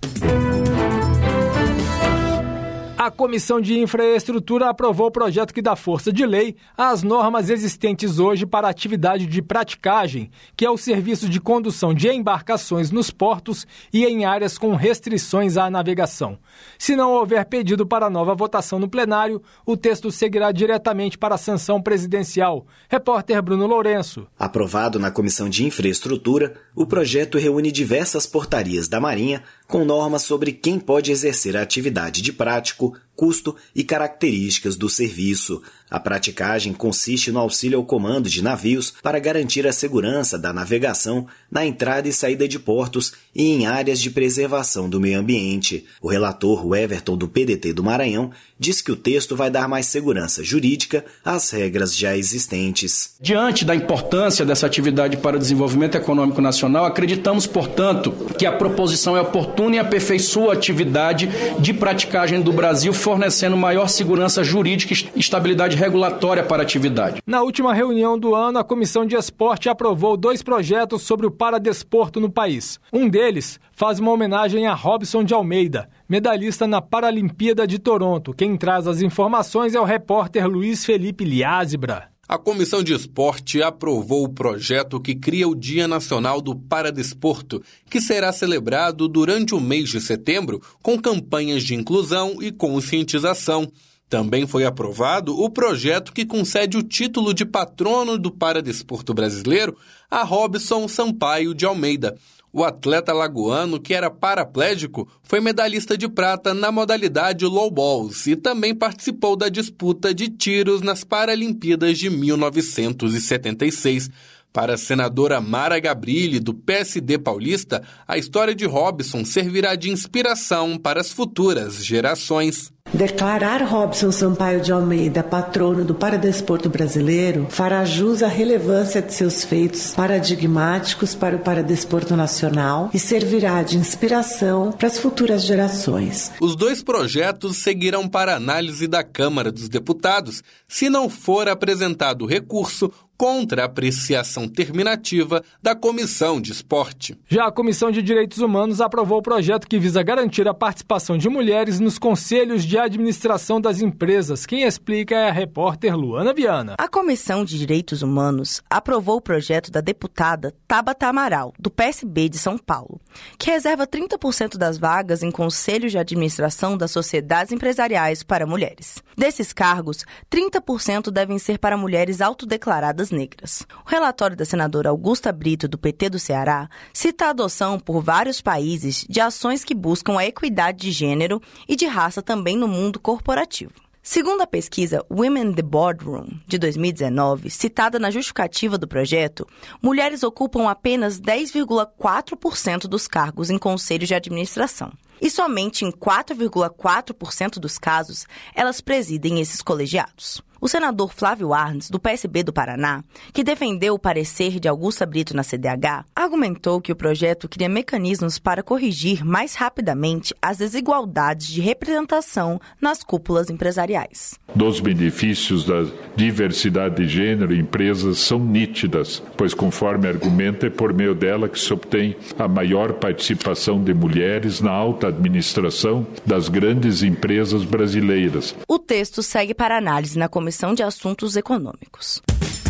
A Comissão de Infraestrutura aprovou o projeto que dá força de lei às normas existentes hoje para a atividade de praticagem, que é o serviço de condução de embarcações nos portos e em áreas com restrições à navegação. Se não houver pedido para nova votação no plenário, o texto seguirá diretamente para a sanção presidencial. Repórter Bruno Lourenço. Aprovado na Comissão de Infraestrutura, o projeto reúne diversas portarias da Marinha com normas sobre quem pode exercer a atividade de prático, custo e características do serviço. A praticagem consiste no auxílio ao comando de navios para garantir a segurança da navegação na entrada e saída de portos e em áreas de preservação do meio ambiente. O relator, o Everton, do P D T do Maranhão, diz que o texto vai dar mais segurança jurídica às regras já existentes. Diante da importância dessa atividade para o desenvolvimento econômico nacional, acreditamos, portanto, que a proposição é oportuna e aperfeiçoa a atividade de praticagem do Brasil, fornecendo maior segurança jurídica e estabilidade regulatória para a atividade. Na última reunião do ano, a Comissão de Esporte aprovou dois projetos sobre o paradesporto no país. Um deles faz uma homenagem a Robson de Almeida, medalhista na Paralimpíada de Toronto. Quem traz as informações é o repórter Luiz Felipe Liázebra. A Comissão de Esporte aprovou o projeto que cria o Dia Nacional do Paradesporto, que será celebrado durante o mês de setembro com campanhas de inclusão e conscientização. Também foi aprovado o projeto que concede o título de patrono do paradesporto brasileiro a Robson Sampaio de Almeida. O atleta lagoano, que era paraplégico, foi medalhista de prata na modalidade low balls e também participou da disputa de tiros nas Paralimpíadas de mil novecentos e setenta e seis. Para a senadora Mara Gabrilli, do P S D paulista, a história de Robson servirá de inspiração para as futuras gerações. Declarar Robson Sampaio de Almeida patrono do paradesporto brasileiro fará jus à relevância de seus feitos paradigmáticos para o paradesporto nacional e servirá de inspiração para as futuras gerações. Os dois projetos seguirão para análise da Câmara dos Deputados, se não for apresentado recurso contra a apreciação terminativa da Comissão de Esporte. Já a Comissão de Direitos Humanos aprovou o projeto que visa garantir a participação de mulheres nos conselhos de administração das empresas. Quem explica é a repórter Luana Viana. A Comissão de Direitos Humanos aprovou o projeto da deputada Tabata Amaral, do P S B de São Paulo, que reserva trinta por cento das vagas em conselhos de administração das sociedades empresariais para mulheres. Desses cargos, trinta por cento devem ser para mulheres autodeclaradas negras. O relatório da senadora Augusta Brito, do P T do Ceará, cita a adoção por vários países de ações que buscam a equidade de gênero e de raça também no mundo corporativo. Segundo a pesquisa Women in the Boardroom, de dois mil e dezenove, citada na justificativa do projeto, mulheres ocupam apenas dez vírgula quatro por cento dos cargos em conselhos de administração. E somente em quatro vírgula quatro por cento dos casos, elas presidem esses colegiados. O senador Flávio Arnes, do P S B do Paraná, que defendeu o parecer de Augusta Brito na C D H, argumentou que o projeto cria mecanismos para corrigir mais rapidamente as desigualdades de representação nas cúpulas empresariais. Dos benefícios da diversidade de gênero, empresas são nítidas, pois conforme argumenta é por meio dela que se obtém a maior participação de mulheres na alta administração das grandes empresas brasileiras. O texto segue para análise na Comissão Comissão de Assuntos Econômicos.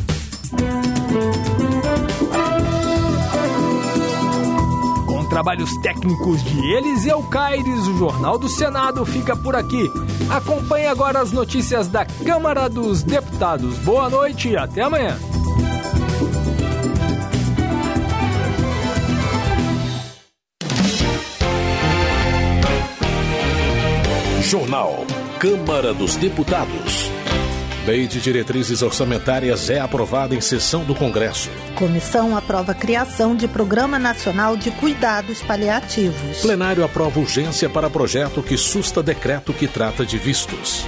Com trabalhos técnicos de Eliseu Caires, o Jornal do Senado fica por aqui. Acompanhe agora as notícias da Câmara dos Deputados. Boa noite e até amanhã. Jornal Câmara dos Deputados. Lei de Diretrizes Orçamentárias é aprovada em sessão do Congresso. Comissão aprova a criação de Programa Nacional de Cuidados Paliativos. Plenário aprova urgência para projeto que susta decreto que trata de vistos.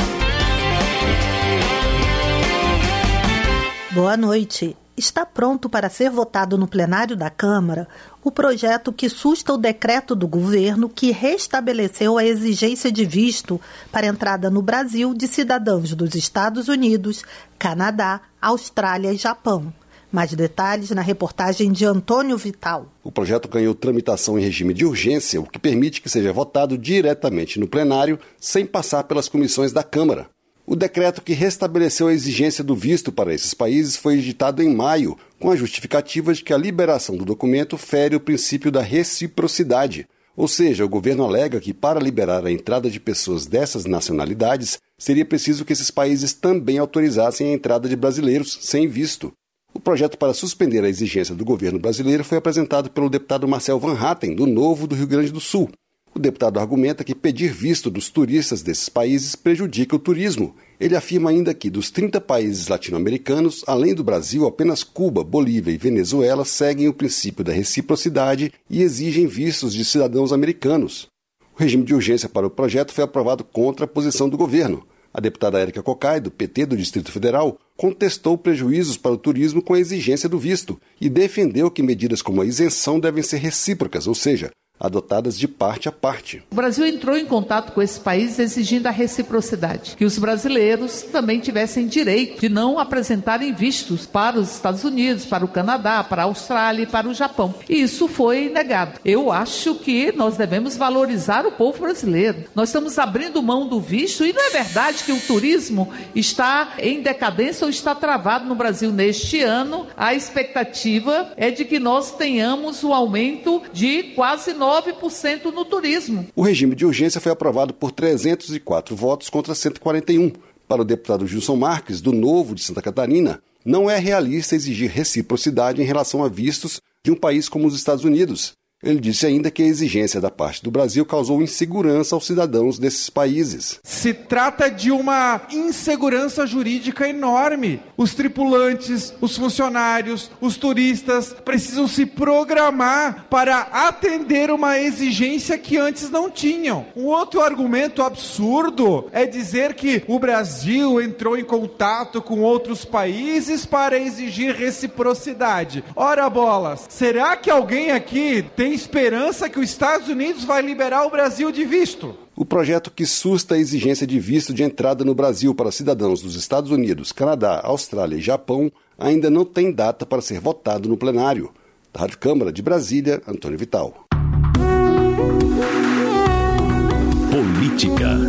Boa noite. Está pronto para ser votado no plenário da Câmara o projeto que susta o decreto do governo que restabeleceu a exigência de visto para entrada no Brasil de cidadãos dos Estados Unidos, Canadá, Austrália e Japão. Mais detalhes na reportagem de Antônio Vital. O projeto ganhou tramitação em regime de urgência, o que permite que seja votado diretamente no plenário, sem passar pelas comissões da Câmara. O decreto que restabeleceu a exigência do visto para esses países foi editado em maio, com a justificativa de que a liberação do documento fere o princípio da reciprocidade. Ou seja, o governo alega que para liberar a entrada de pessoas dessas nacionalidades, seria preciso que esses países também autorizassem a entrada de brasileiros sem visto. O projeto para suspender a exigência do governo brasileiro foi apresentado pelo deputado Marcel Van Hatten, do Novo do Rio Grande do Sul. O deputado argumenta que pedir visto dos turistas desses países prejudica o turismo. Ele afirma ainda que, dos trinta países latino-americanos, além do Brasil, apenas Cuba, Bolívia e Venezuela seguem o princípio da reciprocidade e exigem vistos de cidadãos americanos. O regime de urgência para o projeto foi aprovado contra a posição do governo. A deputada Érica Cocai, do P T do Distrito Federal, contestou prejuízos para o turismo com a exigência do visto e defendeu que medidas como a isenção devem ser recíprocas, ou seja, adotadas de parte a parte. O Brasil entrou em contato com esses países exigindo a reciprocidade, que os brasileiros também tivessem direito de não apresentarem vistos para os Estados Unidos, para o Canadá, para a Austrália e para o Japão. E isso foi negado. Eu acho que nós devemos valorizar o povo brasileiro. Nós estamos abrindo mão do visto e não é verdade que o turismo está em decadência ou está travado no Brasil neste ano. A expectativa é de que nós tenhamos o aumento de quase nove por cento no turismo. O regime de urgência foi aprovado por trezentos e quatro votos contra cento e quarenta e um. Para o deputado Gilson Marques, do Novo de Santa Catarina, não é realista exigir reciprocidade em relação a vistos de um país como os Estados Unidos. Ele disse ainda que a exigência da parte do Brasil causou insegurança aos cidadãos desses países. Se trata de uma insegurança jurídica enorme. Os tripulantes, os funcionários, os turistas precisam se programar para atender uma exigência que antes não tinham. Um outro argumento absurdo é dizer que o Brasil entrou em contato com outros países para exigir reciprocidade. Ora bolas, será que alguém aqui tem esperança que os Estados Unidos vai liberar o Brasil de visto? O projeto que susta a exigência de visto de entrada no Brasil para cidadãos dos Estados Unidos, Canadá, Austrália e Japão ainda não tem data para ser votado no plenário. Da Rádio Câmara de Brasília, Antônio Vital. Política.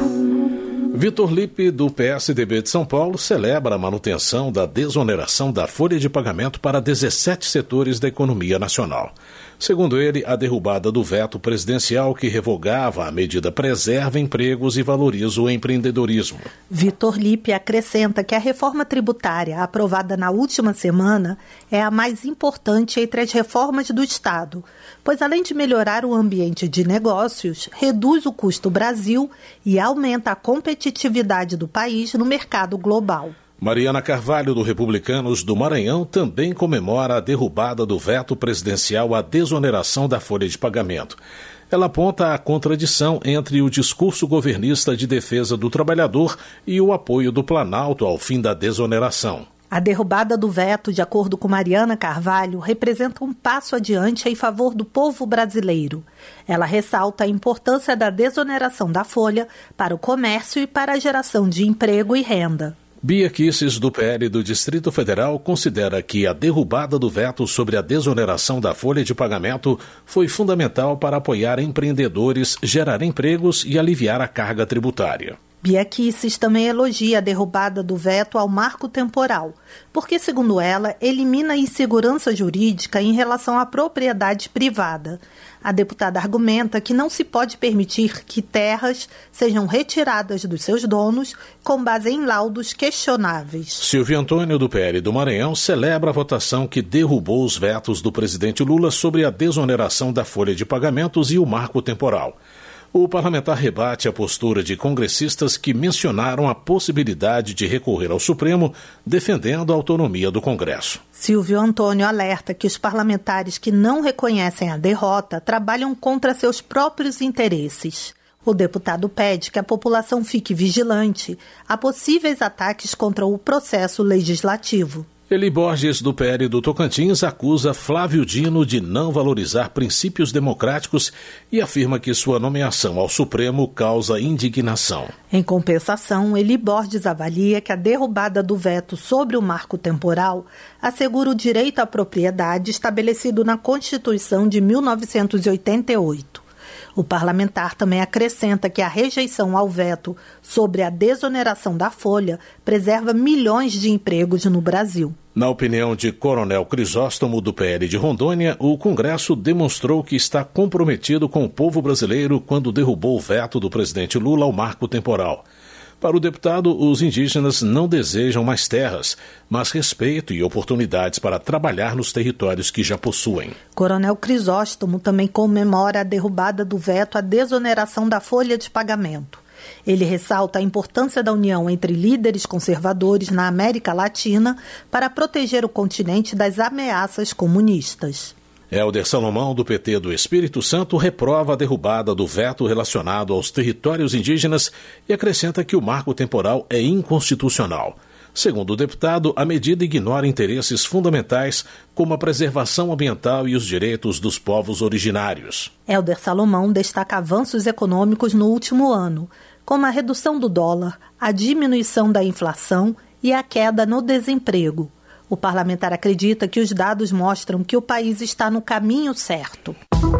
Vitor Lippe, do P S D B de São Paulo, celebra a manutenção da desoneração da folha de pagamento para dezessete setores da economia nacional. Segundo ele, a derrubada do veto presidencial que revogava a medida preserva empregos e valoriza o empreendedorismo. Vitor Lippe acrescenta que a reforma tributária aprovada na última semana é a mais importante entre as reformas do Estado, pois além de melhorar o ambiente de negócios, reduz o custo Brasil e aumenta a competitividade do país no mercado global. Mariana Carvalho, do Republicanos do Maranhão, também comemora a derrubada do veto presidencial à desoneração da folha de pagamento. Ela aponta a contradição entre o discurso governista de defesa do trabalhador e o apoio do Planalto ao fim da desoneração. A derrubada do veto, de acordo com Mariana Carvalho, representa um passo adiante em favor do povo brasileiro. Ela ressalta a importância da desoneração da folha para o comércio e para a geração de emprego e renda. Bia Kicis, do P L do Distrito Federal, considera que a derrubada do veto sobre a desoneração da folha de pagamento foi fundamental para apoiar empreendedores, gerar empregos e aliviar a carga tributária. Bia Kicis também elogia a derrubada do veto ao marco temporal, porque, segundo ela, elimina a insegurança jurídica em relação à propriedade privada. A deputada argumenta que não se pode permitir que terras sejam retiradas dos seus donos com base em laudos questionáveis. Silvio Antônio, do P L do Maranhão, celebra a votação que derrubou os vetos do presidente Lula sobre a desoneração da folha de pagamentos e o marco temporal. O parlamentar rebate a postura de congressistas que mencionaram a possibilidade de recorrer ao Supremo, defendendo a autonomia do Congresso. Silvio Antônio alerta que os parlamentares que não reconhecem a derrota trabalham contra seus próprios interesses. O deputado pede que a população fique vigilante a possíveis ataques contra o processo legislativo. Eli Borges, do P L do Tocantins, acusa Flávio Dino de não valorizar princípios democráticos e afirma que sua nomeação ao Supremo causa indignação. Em compensação, Eli Borges avalia que a derrubada do veto sobre o marco temporal assegura o direito à propriedade estabelecido na Constituição de mil novecentos e oitenta e oito. O parlamentar também acrescenta que a rejeição ao veto sobre a desoneração da folha preserva milhões de empregos no Brasil. Na opinião de Coronel Crisóstomo, do P L de Rondônia, o Congresso demonstrou que está comprometido com o povo brasileiro quando derrubou o veto do presidente Lula ao marco temporal. Para o deputado, os indígenas não desejam mais terras, mas respeito e oportunidades para trabalhar nos territórios que já possuem. Coronel Crisóstomo também comemora a derrubada do veto à desoneração da folha de pagamento. Ele ressalta a importância da união entre líderes conservadores na América Latina para proteger o continente das ameaças comunistas. Helder Salomão, do P T do Espírito Santo, reprova a derrubada do veto relacionado aos territórios indígenas e acrescenta que o marco temporal é inconstitucional. Segundo o deputado, a medida ignora interesses fundamentais como a preservação ambiental e os direitos dos povos originários. Helder Salomão destaca avanços econômicos no último ano, como a redução do dólar, a diminuição da inflação e a queda no desemprego. O parlamentar acredita que os dados mostram que o país está no caminho certo.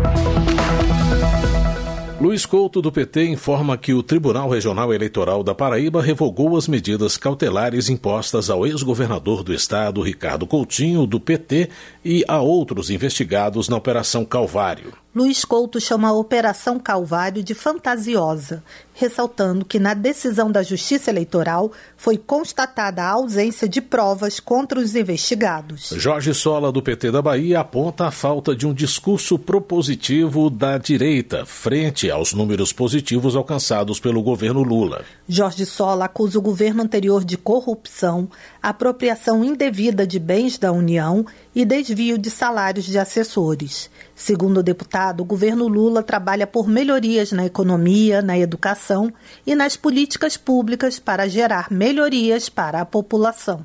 Luiz Couto, do P T, informa que o Tribunal Regional Eleitoral da Paraíba revogou as medidas cautelares impostas ao ex-governador do estado, Ricardo Coutinho, do P T, e a outros investigados na Operação Calvário. Luiz Couto chama a Operação Calvário de fantasiosa, ressaltando que na decisão da Justiça Eleitoral foi constatada a ausência de provas contra os investigados. Jorge Sola, do P T da Bahia, aponta a falta de um discurso propositivo da direita frente aos números positivos alcançados pelo governo Lula. Jorge Sola acusa o governo anterior de corrupção, apropriação indevida de bens da União e desvio de salários de assessores. Segundo o deputado, o governo Lula trabalha por melhorias na economia, na educação e nas políticas públicas para gerar melhorias para a população.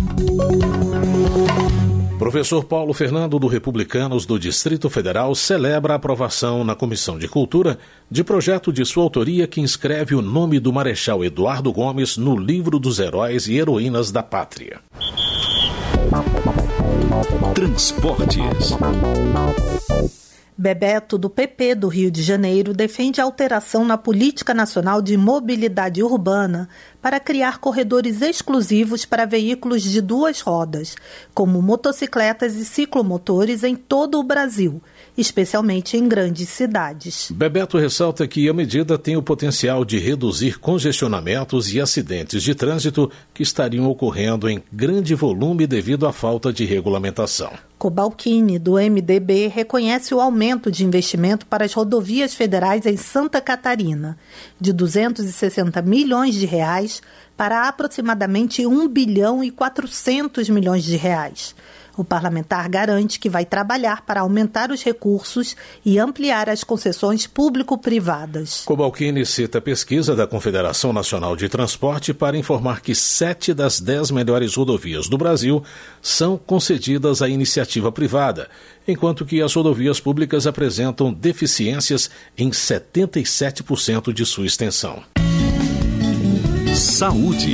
Professor Paulo Fernando, do Republicanos do Distrito Federal, celebra a aprovação na Comissão de Cultura de projeto de sua autoria que inscreve o nome do Marechal Eduardo Gomes no livro dos heróis e heroínas da pátria. Transportes. Bebeto, do P P do Rio de Janeiro, defende a alteração na Política Nacional de Mobilidade Urbana para criar corredores exclusivos para veículos de duas rodas, como motocicletas e ciclomotores em todo o Brasil, especialmente em grandes cidades. Bebeto ressalta que a medida tem o potencial de reduzir congestionamentos e acidentes de trânsito que estariam ocorrendo em grande volume devido à falta de regulamentação. Cobalcini, do M D B, reconhece o aumento de investimento para as rodovias federais em Santa Catarina, de duzentos e sessenta milhões de reais para aproximadamente um bilhão e quatrocentos milhões de reais. O parlamentar garante que vai trabalhar para aumentar os recursos e ampliar as concessões público-privadas. Cobalcini cita a pesquisa da Confederação Nacional de Transporte para informar que sete das dez melhores rodovias do Brasil são concedidas à iniciativa privada, enquanto que as rodovias públicas apresentam deficiências em setenta e sete por cento de sua extensão. Saúde.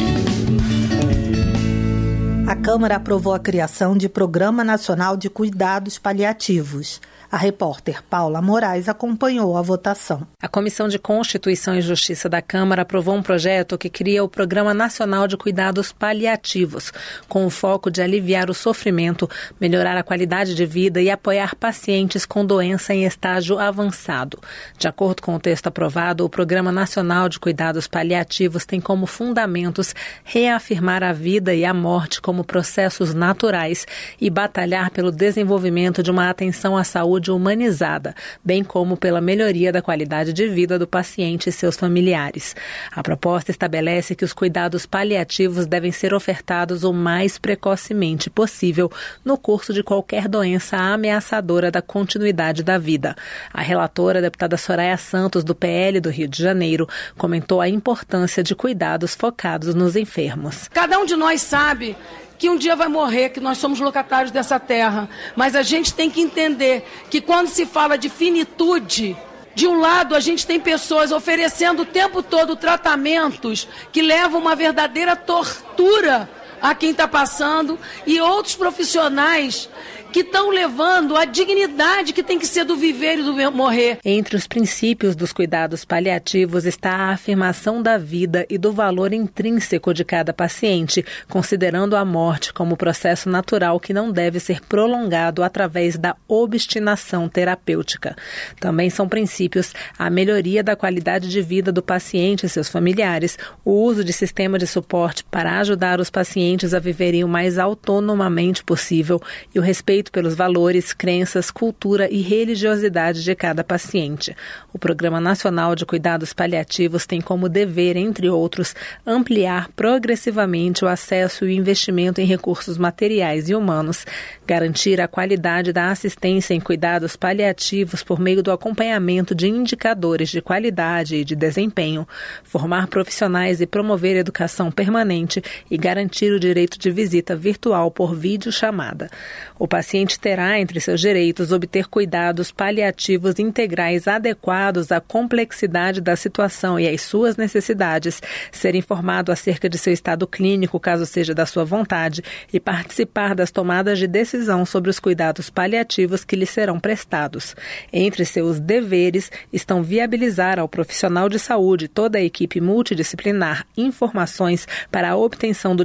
A Câmara aprovou a criação de Programa Nacional de Cuidados Paliativos. A repórter Paula Moraes acompanhou a votação. A Comissão de Constituição e Justiça da Câmara aprovou um projeto que cria o Programa Nacional de Cuidados Paliativos, com o foco de aliviar o sofrimento, melhorar a qualidade de vida e apoiar pacientes com doença em estágio avançado. De acordo com o texto aprovado, o Programa Nacional de Cuidados Paliativos tem como fundamentos reafirmar a vida e a morte como processos naturais e batalhar pelo desenvolvimento de uma atenção à saúde humanizada, bem como pela melhoria da qualidade de vida do paciente e seus familiares. A proposta estabelece que os cuidados paliativos devem ser ofertados o mais precocemente possível no curso de qualquer doença ameaçadora da continuidade da vida. A relatora, a deputada Soraya Santos, do P L do Rio de Janeiro, comentou a importância de cuidados focados nos enfermos. Cada um de nós sabe que um dia vai morrer, que nós somos locatários dessa terra. Mas a gente tem que entender que quando se fala de finitude, de um lado a gente tem pessoas oferecendo o tempo todo tratamentos que levam uma verdadeira tortura a quem está passando e outros profissionais que estão levando a dignidade que tem que ser do viver e do morrer. Entre os princípios dos cuidados paliativos está a afirmação da vida e do valor intrínseco de cada paciente, considerando a morte como processo natural que não deve ser prolongado através da obstinação terapêutica. Também são princípios a melhoria da qualidade de vida do paciente e seus familiares, o uso de sistema de suporte para ajudar os pacientes a viverem o mais autonomamente possível e o respeito pelos valores, crenças, cultura e religiosidade de cada paciente. O Programa Nacional de Cuidados Paliativos tem como dever, entre outros, ampliar progressivamente o acesso e o investimento em recursos materiais e humanos, garantir a qualidade da assistência em cuidados paliativos por meio do acompanhamento de indicadores de qualidade e de desempenho, formar profissionais e promover educação permanente e garantir o direito de visita virtual por videochamada. O paciente terá entre seus direitos obter cuidados paliativos integrais adequados à complexidade da situação e às suas necessidades, ser informado acerca de seu estado clínico, caso seja da sua vontade, e participar das tomadas de decisão sobre os cuidados paliativos que lhe serão prestados. Entre seus deveres estão viabilizar ao profissional de saúde e toda a equipe multidisciplinar informações para a obtenção do diagnóstico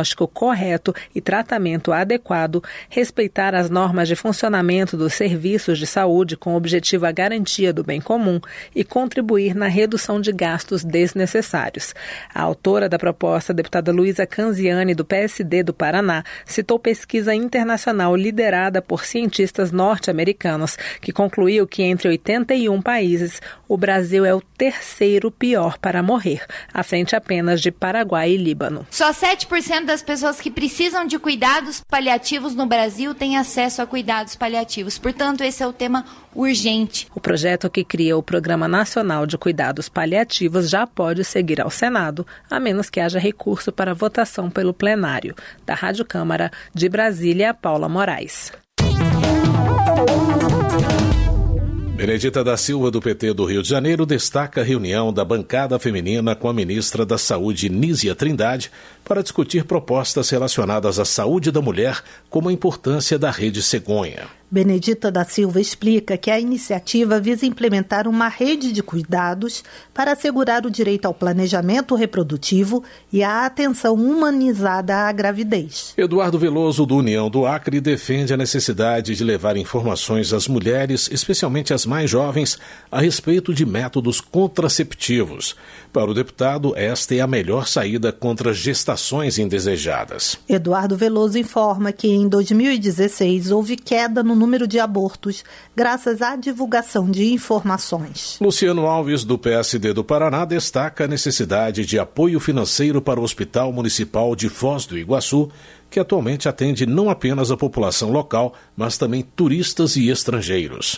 diagnóstico correto e tratamento adequado, respeitar as normas de funcionamento dos serviços de saúde com objetivo à garantia do bem comum e contribuir na redução de gastos desnecessários. A autora da proposta, a deputada Luísa Canziani, do P S D do Paraná, citou pesquisa internacional liderada por cientistas norte-americanos, que concluiu que entre oitenta e um países, o Brasil é o terceiro pior para morrer, à frente apenas de Paraguai e Líbano. Só sete por cento das pessoas que precisam de cuidados paliativos no Brasil têm acesso a cuidados paliativos. Portanto, esse é o tema urgente. O projeto que cria o Programa Nacional de Cuidados Paliativos já pode seguir ao Senado, a menos que haja recurso para votação pelo plenário. Da Rádio Câmara, de Brasília, Paula Moraes. Benedita da Silva, do P T do Rio de Janeiro, destaca a reunião da bancada feminina com a ministra da Saúde, Nízia Trindade, para discutir propostas relacionadas à saúde da mulher, como a importância da rede cegonha. Benedita da Silva explica que a iniciativa visa implementar uma rede de cuidados para assegurar o direito ao planejamento reprodutivo e à atenção humanizada à gravidez. Eduardo Veloso, do União do Acre, defende a necessidade de levar informações às mulheres, especialmente às mais jovens, a respeito de métodos contraceptivos. Para o deputado, esta é a melhor saída contra gestações indesejadas. Eduardo Veloso informa que em dois mil e dezesseis houve queda no número de abortos, graças à divulgação de informações. Luciano Alves, do P S D do Paraná, destaca a necessidade de apoio financeiro para o Hospital Municipal de Foz do Iguaçu, que atualmente atende não apenas a população local, mas também turistas e estrangeiros.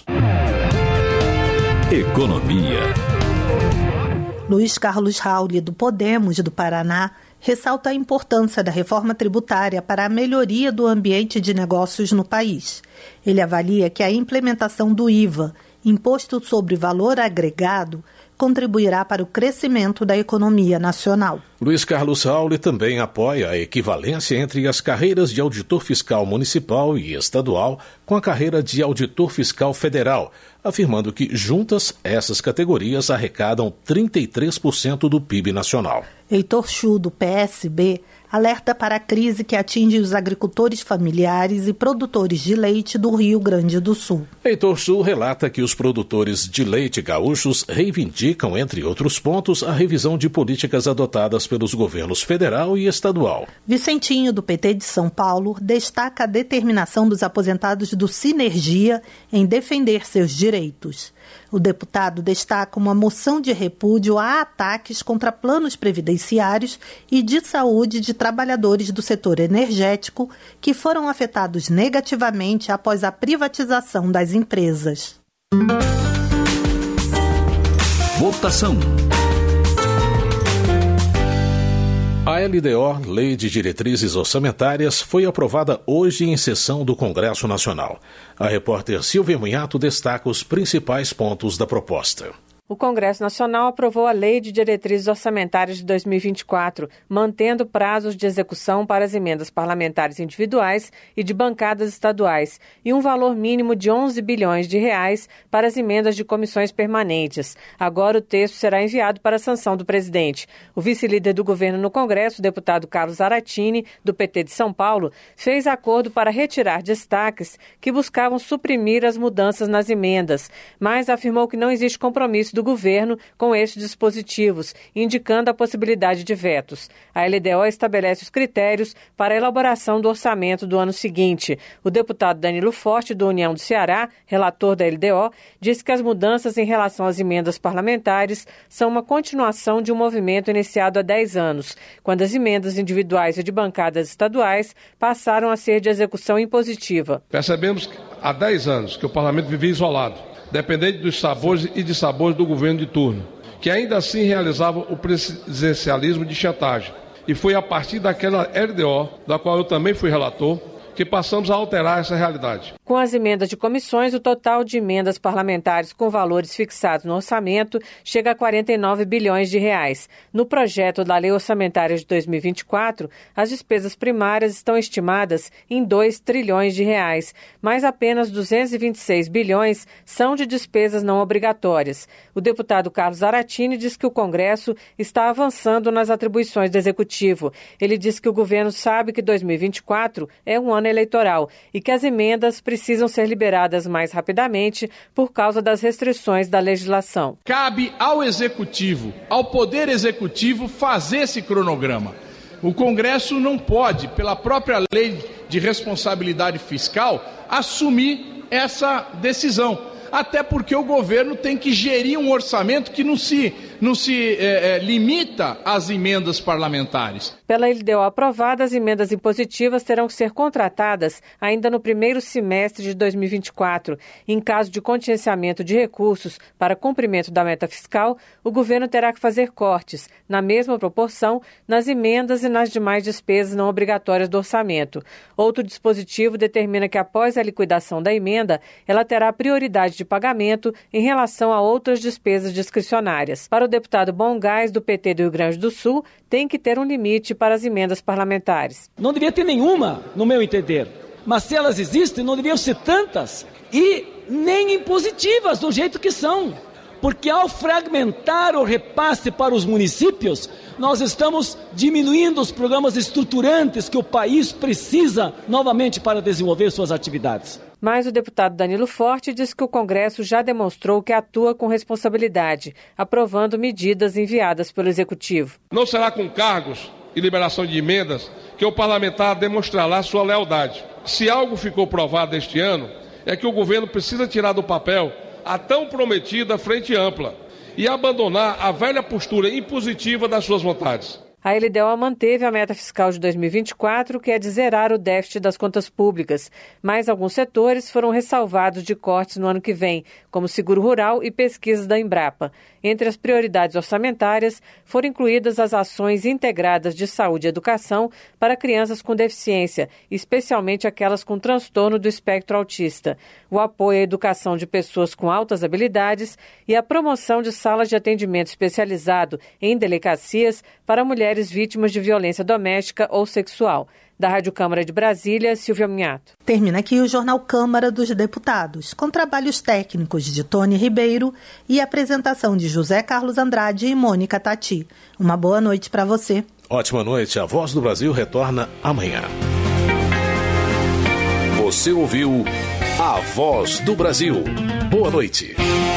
Economia. Luiz Carlos Rauli, do Podemos do Paraná, ressalta a importância da reforma tributária para a melhoria do ambiente de negócios no país. Ele avalia que a implementação do I V A, Imposto sobre Valor Agregado, contribuirá para o crescimento da economia nacional. Luiz Carlos Rauli também apoia a equivalência entre as carreiras de auditor fiscal municipal e estadual com a carreira de auditor fiscal federal, afirmando que, juntas, essas categorias arrecadam trinta e três por cento do P I B nacional. Heitor Chu, do P S B, alerta para a crise que atinge os agricultores familiares e produtores de leite do Rio Grande do Sul. Heitor Chu relata que os produtores de leite gaúchos reivindicam, entre outros pontos, a revisão de políticas adotadas pelos governos federal e estadual. Vicentinho, do P T de São Paulo, destaca a determinação dos aposentados do Sinergia em defender seus direitos. O deputado destaca uma moção de repúdio a ataques contra planos previdenciários e de saúde de trabalhadores do setor energético que foram afetados negativamente após a privatização das empresas. Votação. A L D O, Lei de Diretrizes Orçamentárias, foi aprovada hoje em sessão do Congresso Nacional. A repórter Silvia Munhato destaca os principais pontos da proposta. O Congresso Nacional aprovou a Lei de Diretrizes Orçamentárias de dois mil e vinte e quatro, mantendo prazos de execução para as emendas parlamentares individuais e de bancadas estaduais e um valor mínimo de onze bilhões de reais para as emendas de comissões permanentes. Agora o texto será enviado para a sanção do presidente. O vice-líder do governo no Congresso, o deputado Carlos Zaratini, do P T de São Paulo, fez acordo para retirar destaques que buscavam suprimir as mudanças nas emendas, mas afirmou que não existe compromisso do governo com estes dispositivos, indicando a possibilidade de vetos. A L D O estabelece os critérios para a elaboração do orçamento do ano seguinte. O deputado Danilo Forte, do União do Ceará, relator da L D O, disse que as mudanças em relação às emendas parlamentares são uma continuação de um movimento iniciado há dez anos, quando as emendas individuais e de bancadas estaduais passaram a ser de execução impositiva. Percebemos há dez anos que o parlamento vivia isolado, dependente dos sabores e dissabores do governo de turno, que ainda assim realizava o presidencialismo de chantagem. E foi a partir daquela L D O, da qual eu também fui relator, que passamos a alterar essa realidade. Com Com as emendas de comissões, o total de emendas parlamentares com valores fixados no orçamento chega a quarenta e nove bilhões de reais. No projeto da Lei Orçamentária de dois mil e vinte e quatro, as despesas primárias estão estimadas em dois trilhões de reais, mas apenas duzentos e vinte e seis bilhões são de despesas não obrigatórias. O deputado Carlos Zaratini diz que o Congresso está avançando nas atribuições do Executivo. Ele diz que o governo sabe que dois mil e vinte e quatro é um ano eleitoral e que as emendas precisam ser liberadas mais rapidamente por causa das restrições da legislação. Cabe ao Executivo, ao Poder Executivo, fazer esse cronograma. O Congresso não pode, pela própria lei de responsabilidade fiscal, assumir essa decisão. Até porque o governo tem que gerir um orçamento que não se, não se é, é, limita às emendas parlamentares. Pela L D O aprovada, as emendas impositivas terão que ser contratadas ainda no primeiro semestre de dois mil e vinte e quatro. Em caso de contingenciamento de recursos para cumprimento da meta fiscal, o governo terá que fazer cortes, na mesma proporção, nas emendas e nas demais despesas não obrigatórias do orçamento. Outro dispositivo determina que, após a liquidação da emenda, ela terá prioridade de pagamento em relação a outras despesas discricionárias. Para o deputado Bom Gás, do P T do Rio Grande do Sul, tem que ter um limite para as emendas parlamentares. Não devia ter nenhuma, no meu entender. Mas se elas existem, não deviam ser tantas e nem impositivas do jeito que são. Porque ao fragmentar o repasse para os municípios, nós estamos diminuindo os programas estruturantes que o país precisa novamente para desenvolver suas atividades. Mas o deputado Danilo Forte diz que o Congresso já demonstrou que atua com responsabilidade, aprovando medidas enviadas pelo Executivo. Não será com cargos e liberação de emendas que o parlamentar demonstrará sua lealdade. Se algo ficou provado este ano, é que o governo precisa tirar do papel a tão prometida frente ampla e abandonar a velha postura impositiva das suas vontades. A L D O manteve a meta fiscal de dois mil e vinte e quatro, que é de zerar o déficit das contas públicas, mas alguns setores foram ressalvados de cortes no ano que vem, como seguro rural e pesquisas da Embrapa. Entre as prioridades orçamentárias foram incluídas as ações integradas de saúde e educação para crianças com deficiência, especialmente aquelas com transtorno do espectro autista, o apoio à educação de pessoas com altas habilidades e a promoção de salas de atendimento especializado em delegacias para mulheres vítimas de violência doméstica ou sexual. Da Rádio Câmara de Brasília, Silvia Minhato. Termina aqui o Jornal Câmara dos Deputados, com trabalhos técnicos de Tony Ribeiro e apresentação de José Carlos Andrade e Mônica Tati. Uma boa noite para você. Ótima noite. A Voz do Brasil retorna amanhã. Você ouviu A Voz do Brasil. Boa noite.